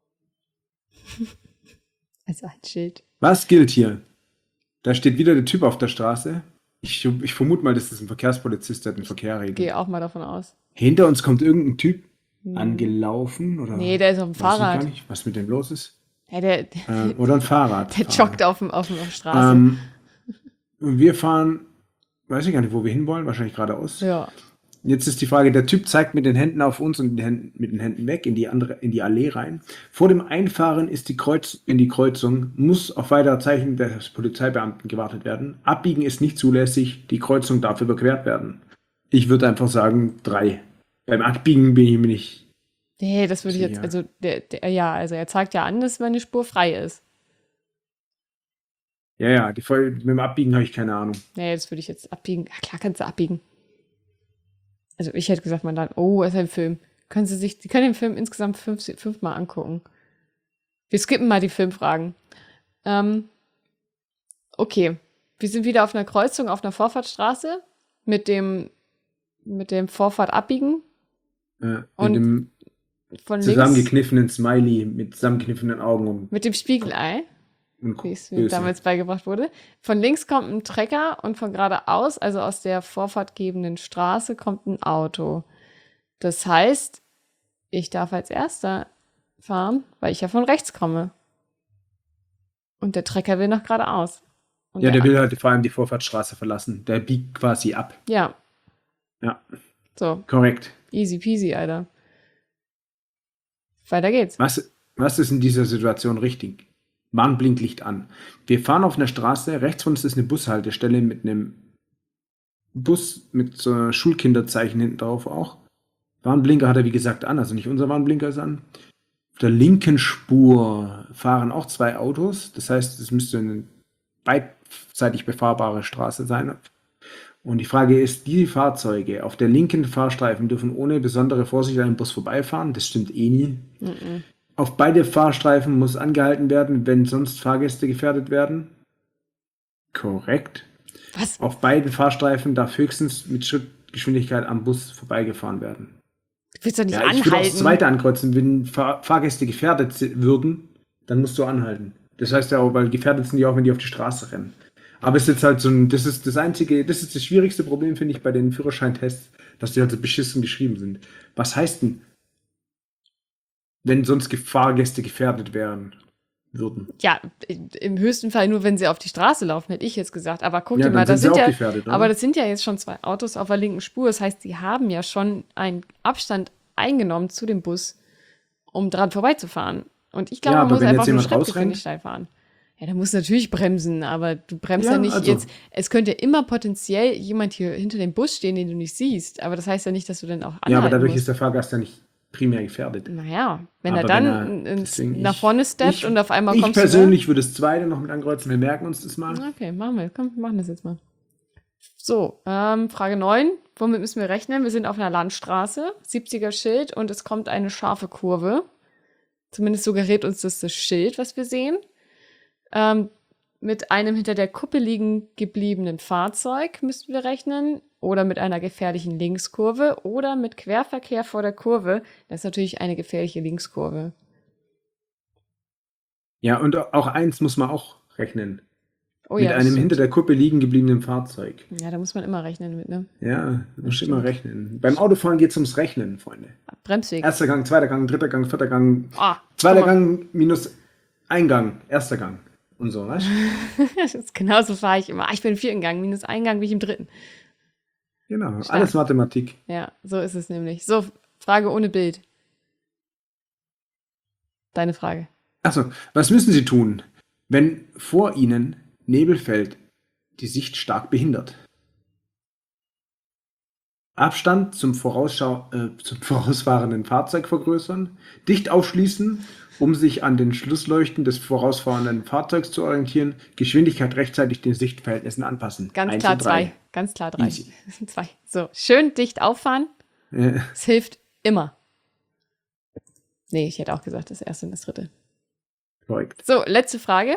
[SPEAKER 2] Also ein Schild.
[SPEAKER 1] Was gilt hier? Da steht wieder der Typ auf der Straße. Ich, ich vermute mal, das ist ein Verkehrspolizist, der den Verkehr regelt.
[SPEAKER 2] Gehe auch mal davon aus.
[SPEAKER 1] Hinter uns kommt irgendein Typ
[SPEAKER 2] Hm.
[SPEAKER 1] angelaufen. Oder
[SPEAKER 2] Nee, der ist auf dem
[SPEAKER 1] weiß ich gar
[SPEAKER 2] Fahrrad.
[SPEAKER 1] nicht, was mit dem los ist.
[SPEAKER 2] Ja, der,
[SPEAKER 1] Ähm, oder ein Fahrrad.
[SPEAKER 2] der joggt auf, dem, auf der Straße.
[SPEAKER 1] Ähm, und wir fahren, weiß ich gar nicht, wo wir hinwollen, wahrscheinlich geradeaus.
[SPEAKER 2] Ja.
[SPEAKER 1] Jetzt ist die Frage, der Typ zeigt mit den Händen auf uns und mit den Händen, mit den Händen weg in die andere, in die Allee rein. Vor dem Einfahren ist die Kreuz, in die Kreuzung, muss auf weitere Zeichen des Polizeibeamten gewartet werden. Abbiegen ist nicht zulässig, die Kreuzung darf überquert werden. Ich würde einfach sagen, drei. Beim Abbiegen bin ich mir nicht.
[SPEAKER 2] Nee, das würde ich jetzt,
[SPEAKER 1] Ja.
[SPEAKER 2] also, der, der, ja, also er zeigt ja an, dass meine Spur frei ist.
[SPEAKER 1] Ja, ja, die Voll, mit dem Abbiegen habe ich keine Ahnung.
[SPEAKER 2] Nee, das würde ich jetzt abbiegen. Ja, klar kannst du abbiegen. Also ich hätte gesagt, man dann, oh, ist ein Film. Können Sie sich, die können den Film insgesamt fünf, fünfmal angucken. Wir skippen mal die Filmfragen. Ähm, okay. Wir sind wieder auf einer Kreuzung, auf einer Vorfahrtsstraße mit dem, mit dem Vorfahrt abbiegen.
[SPEAKER 1] Äh,
[SPEAKER 2] Und
[SPEAKER 1] mit dem
[SPEAKER 2] Von links
[SPEAKER 1] zusammengekniffenen Smiley mit zusammengekniffenen Augen. Um.
[SPEAKER 2] mit dem Spiegelei. wie es mir damals beigebracht wurde. Von links kommt ein Trecker und von geradeaus, also aus der vorfahrtgebenden Straße, kommt ein Auto. Das heißt, ich darf als Erster fahren, weil ich ja von rechts komme. Und der Trecker will nach geradeaus. Und
[SPEAKER 1] ja, der, der will halt vor allem die Vorfahrtsstraße verlassen. Der biegt quasi ab.
[SPEAKER 2] Ja.
[SPEAKER 1] Ja.
[SPEAKER 2] So.
[SPEAKER 1] Korrekt.
[SPEAKER 2] Easy peasy, Alter. Weiter geht's.
[SPEAKER 1] Was, was ist in dieser Situation richtig? Warnblinklicht an. Wir fahren auf einer Straße, rechts von uns ist eine Bushaltestelle mit einem Bus mit so einem Schulkinderzeichen hinten drauf auch. Warnblinker hat er wie gesagt an, also nicht unser Warnblinker ist an. Auf der linken Spur fahren auch zwei Autos, das heißt, es müsste eine beidseitig befahrbare Straße sein. Und die Frage ist, die Fahrzeuge auf der linken Fahrstreifen dürfen ohne besondere Vorsicht an dem Bus vorbeifahren, das stimmt eh nie. Mm-mm. Auf beide Fahrstreifen muss angehalten werden, wenn sonst Fahrgäste gefährdet werden. Korrekt.
[SPEAKER 2] Was?
[SPEAKER 1] Auf beiden Fahrstreifen darf höchstens mit Schrittgeschwindigkeit am Bus vorbeigefahren werden.
[SPEAKER 2] Du willst doch nicht
[SPEAKER 1] ja,
[SPEAKER 2] anhalten.
[SPEAKER 1] Ich würde auch das zweite ankreuzen. Wenn Fahr- Fahrgäste gefährdet würden, dann musst du anhalten. Das heißt ja auch, weil gefährdet sind die auch, wenn die auf die Straße rennen. Aber es ist jetzt halt so ein, das ist das einzige, das ist das schwierigste Problem, finde ich, bei den Führerscheintests, dass die halt so beschissen geschrieben sind. Was heißt denn, wenn sonst Fahrgäste gefährdet wären würden?
[SPEAKER 2] Ja, im höchsten Fall nur, wenn sie auf die Straße laufen, hätte ich jetzt gesagt. Aber guck
[SPEAKER 1] ja,
[SPEAKER 2] dir mal, das
[SPEAKER 1] sind
[SPEAKER 2] sind ja,
[SPEAKER 1] gefährdet,
[SPEAKER 2] aber das sind ja jetzt schon zwei Autos auf der linken Spur. Das heißt, sie haben ja schon einen Abstand eingenommen zu dem Bus, um dran vorbeizufahren. Und ich glaube,
[SPEAKER 1] ja,
[SPEAKER 2] man muss einfach nur
[SPEAKER 1] Schrittgeschwindigkeit
[SPEAKER 2] Schrittgeschwindigkeit fahren. Ja, da muss natürlich bremsen, aber du bremst ja,
[SPEAKER 1] ja
[SPEAKER 2] nicht
[SPEAKER 1] also.
[SPEAKER 2] jetzt. Es könnte immer potenziell jemand hier hinter dem Bus stehen, den du nicht siehst. Aber das heißt ja nicht, dass du dann auch anhalten
[SPEAKER 1] Ja, aber dadurch
[SPEAKER 2] musst.
[SPEAKER 1] ist der Fahrgast ja nicht primär gefährdet.
[SPEAKER 2] Naja, wenn
[SPEAKER 1] aber
[SPEAKER 2] er dann
[SPEAKER 1] wenn er,
[SPEAKER 2] deswegen, nach vorne steppt
[SPEAKER 1] ich,
[SPEAKER 2] und auf einmal
[SPEAKER 1] ich
[SPEAKER 2] kommst
[SPEAKER 1] du Ich persönlich würde das zweite noch mit ankreuzen. Wir merken uns das mal.
[SPEAKER 2] Okay, machen wir. Komm, wir machen das jetzt mal. So, ähm, Frage neun. Womit müssen wir rechnen? Wir sind auf einer Landstraße, siebziger Schild und es kommt eine scharfe Kurve. Zumindest suggeriert uns das das Schild, was wir sehen. Ähm, mit einem hinter der Kuppe liegen gebliebenen Fahrzeug müssten wir rechnen. Oder mit einer gefährlichen Linkskurve. Oder mit Querverkehr vor der Kurve. Das ist natürlich eine gefährliche Linkskurve.
[SPEAKER 1] Ja, und auch eins muss man auch rechnen.
[SPEAKER 2] Oh,
[SPEAKER 1] mit
[SPEAKER 2] ja,
[SPEAKER 1] einem
[SPEAKER 2] stimmt.
[SPEAKER 1] hinter der Kuppe liegen gebliebenen Fahrzeug.
[SPEAKER 2] Ja, da muss man immer rechnen mit, ne?
[SPEAKER 1] Ja, da muss immer rechnen. Beim Autofahren geht es ums Rechnen, Freunde.
[SPEAKER 2] Bremsweg.
[SPEAKER 1] Erster Gang, zweiter Gang, dritter Gang, vierter Gang.
[SPEAKER 2] Oh,
[SPEAKER 1] zweiter Gang minus Eingang, erster Gang. Und so, weißt
[SPEAKER 2] du? Genauso fahre ich immer. Ich bin im vierten Gang, minus Eingang bin ich im dritten.
[SPEAKER 1] Genau,
[SPEAKER 2] Stark.
[SPEAKER 1] Alles Mathematik.
[SPEAKER 2] Ja, so ist es nämlich. So, Frage ohne Bild. Deine Frage.
[SPEAKER 1] Achso, was müssen Sie tun, wenn vor Ihnen Nebel fällt, die Sicht stark behindert? Abstand zum, Vorausschau äh, zum vorausfahrenden Fahrzeug vergrößern, dicht aufschließen, um sich an den Schlussleuchten des vorausfahrenden Fahrzeugs zu orientieren, Geschwindigkeit rechtzeitig den Sichtverhältnissen anpassen.
[SPEAKER 2] Ganz
[SPEAKER 1] Eins
[SPEAKER 2] klar
[SPEAKER 1] und drei.
[SPEAKER 2] zwei. Ganz klar drei.
[SPEAKER 1] Easy.
[SPEAKER 2] Zwei. So, schön dicht auffahren.
[SPEAKER 1] Ja.
[SPEAKER 2] Es hilft immer. Nee, ich hätte auch gesagt, das erste und das dritte.
[SPEAKER 1] Korrekt.
[SPEAKER 2] So, letzte Frage.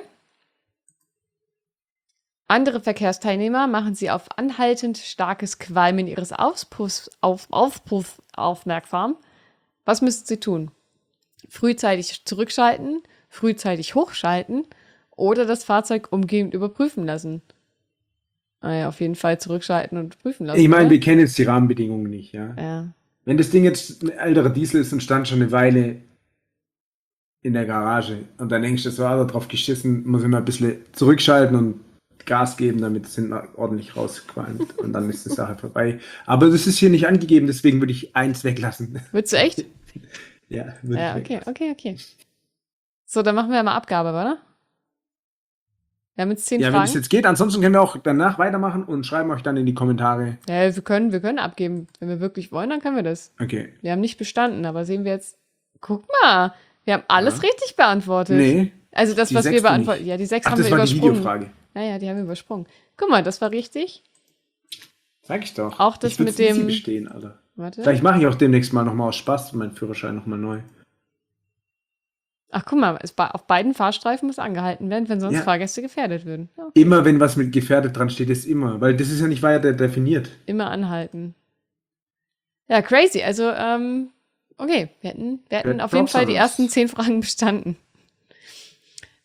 [SPEAKER 2] Andere Verkehrsteilnehmer machen sie auf anhaltend starkes Qualmen ihres Auspuffs auf, Aufpuff aufmerksam. Was müssen sie tun? Frühzeitig zurückschalten, frühzeitig hochschalten oder das Fahrzeug umgehend überprüfen lassen? Naja, auf jeden Fall zurückschalten und prüfen lassen.
[SPEAKER 1] Ich meine,
[SPEAKER 2] oder?
[SPEAKER 1] wir kennen jetzt die Rahmenbedingungen nicht, ja?
[SPEAKER 2] Ja.
[SPEAKER 1] Wenn das Ding jetzt ein älterer Diesel ist und stand schon eine Weile in der Garage und dann denkst du, das war da drauf geschissen, muss ich mal ein bisschen zurückschalten und Gas geben, damit es hinten ordentlich rausqualmt und dann ist die Sache vorbei. Aber das ist hier nicht angegeben, deswegen würde ich eins weglassen.
[SPEAKER 2] Würdest du echt?
[SPEAKER 1] Ja, würde
[SPEAKER 2] Ja,
[SPEAKER 1] ich
[SPEAKER 2] okay,
[SPEAKER 1] weglassen.
[SPEAKER 2] okay, okay. So, dann machen wir mal Abgabe, oder? Wir haben jetzt zehn
[SPEAKER 1] Ja, wenn
[SPEAKER 2] Fragen.
[SPEAKER 1] es jetzt geht, ansonsten können wir auch danach weitermachen und schreiben euch dann in die Kommentare.
[SPEAKER 2] Ja, wir können, wir können abgeben. Wenn wir wirklich wollen, dann können wir das.
[SPEAKER 1] Okay.
[SPEAKER 2] Wir haben nicht bestanden, aber sehen wir jetzt. Guck mal, wir haben alles
[SPEAKER 1] Ja.
[SPEAKER 2] richtig beantwortet.
[SPEAKER 1] Nee.
[SPEAKER 2] Also das,
[SPEAKER 1] die
[SPEAKER 2] was wir
[SPEAKER 1] sechste
[SPEAKER 2] beantwortet.
[SPEAKER 1] nicht.
[SPEAKER 2] Ja, die sechs
[SPEAKER 1] Ach,
[SPEAKER 2] haben
[SPEAKER 1] das
[SPEAKER 2] wir
[SPEAKER 1] war die
[SPEAKER 2] übersprungen.
[SPEAKER 1] Videofrage.
[SPEAKER 2] Ja, ja, die haben wir übersprungen. Guck mal, das war richtig.
[SPEAKER 1] Sag ich doch.
[SPEAKER 2] Auch das
[SPEAKER 1] ich würd's
[SPEAKER 2] mit dem-
[SPEAKER 1] easy bestehen, Alter.
[SPEAKER 2] Warte.
[SPEAKER 1] Vielleicht mache ich auch demnächst mal nochmal aus Spaß meinen Führerschein nochmal neu.
[SPEAKER 2] Ach, guck mal, es, bei- auf beiden Fahrstreifen muss angehalten werden, wenn sonst
[SPEAKER 1] Ja.
[SPEAKER 2] Fahrgäste gefährdet würden. Ja,
[SPEAKER 1] Immer wenn was mit gefährdet dran steht, ist immer. Weil das ist ja nicht weiter definiert.
[SPEAKER 2] immer anhalten. Ja, crazy. Also, ähm, okay, wir hätten, wir hätten
[SPEAKER 1] Ja,
[SPEAKER 2] auf jeden
[SPEAKER 1] Props
[SPEAKER 2] Fall
[SPEAKER 1] an
[SPEAKER 2] die
[SPEAKER 1] uns.
[SPEAKER 2] ersten zehn Fragen bestanden.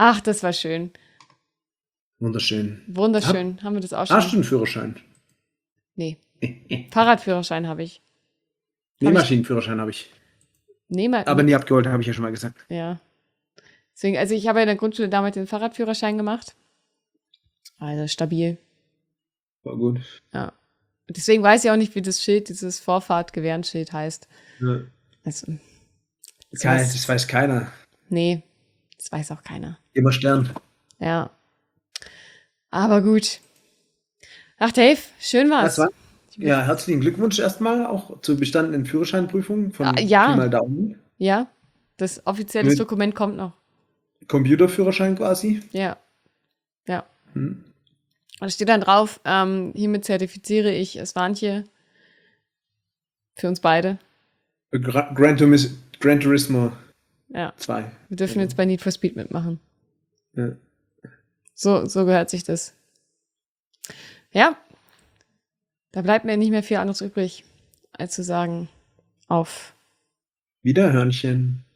[SPEAKER 2] Ach, das war schön.
[SPEAKER 1] Wunderschön.
[SPEAKER 2] Wunderschön. Haben wir das auch schon?
[SPEAKER 1] Hast du einen Führerschein?
[SPEAKER 2] Nee. Fahrradführerschein habe ich.
[SPEAKER 1] Nähmaschinenführerschein habe ich.
[SPEAKER 2] Nehmer,
[SPEAKER 1] Aber nie abgeholt, habe ich ja schon mal gesagt.
[SPEAKER 2] Ja. Deswegen, also ich habe ja in der Grundschule damals den Fahrradführerschein gemacht. Also stabil.
[SPEAKER 1] War gut.
[SPEAKER 2] Ja. Und deswegen weiß ich auch nicht, wie das Schild, dieses Vorfahrt-Gewehrenschild heißt.
[SPEAKER 1] Ja.
[SPEAKER 2] Also,
[SPEAKER 1] Kein,
[SPEAKER 2] sowas-
[SPEAKER 1] das weiß keiner.
[SPEAKER 2] Nee, das weiß auch keiner.
[SPEAKER 1] Immer Stern.
[SPEAKER 2] Ja. Aber gut. Ach, Dave, schön war's.
[SPEAKER 1] Das war, ja, herzlichen Glückwunsch erstmal auch zur bestandenen Führerscheinprüfung von
[SPEAKER 2] Ah, ja.
[SPEAKER 1] Pi mal Daumen.
[SPEAKER 2] Ja, das offizielle
[SPEAKER 1] Mit-
[SPEAKER 2] Dokument kommt noch.
[SPEAKER 1] Computerführerschein quasi.
[SPEAKER 2] Ja. Ja.
[SPEAKER 1] Hm.
[SPEAKER 2] Da steht dann drauf, ähm, hiermit zertifiziere ich Svantje für uns beide.
[SPEAKER 1] Gra- Gran, Turis- Gran Turismo
[SPEAKER 2] Ja.
[SPEAKER 1] zwei.
[SPEAKER 2] Wir dürfen
[SPEAKER 1] Ja.
[SPEAKER 2] jetzt bei Need for Speed mitmachen.
[SPEAKER 1] Ja.
[SPEAKER 2] So, so gehört sich das. Ja. Da bleibt mir nicht mehr viel anderes übrig, als zu sagen, auf
[SPEAKER 1] Wiederhörnchen.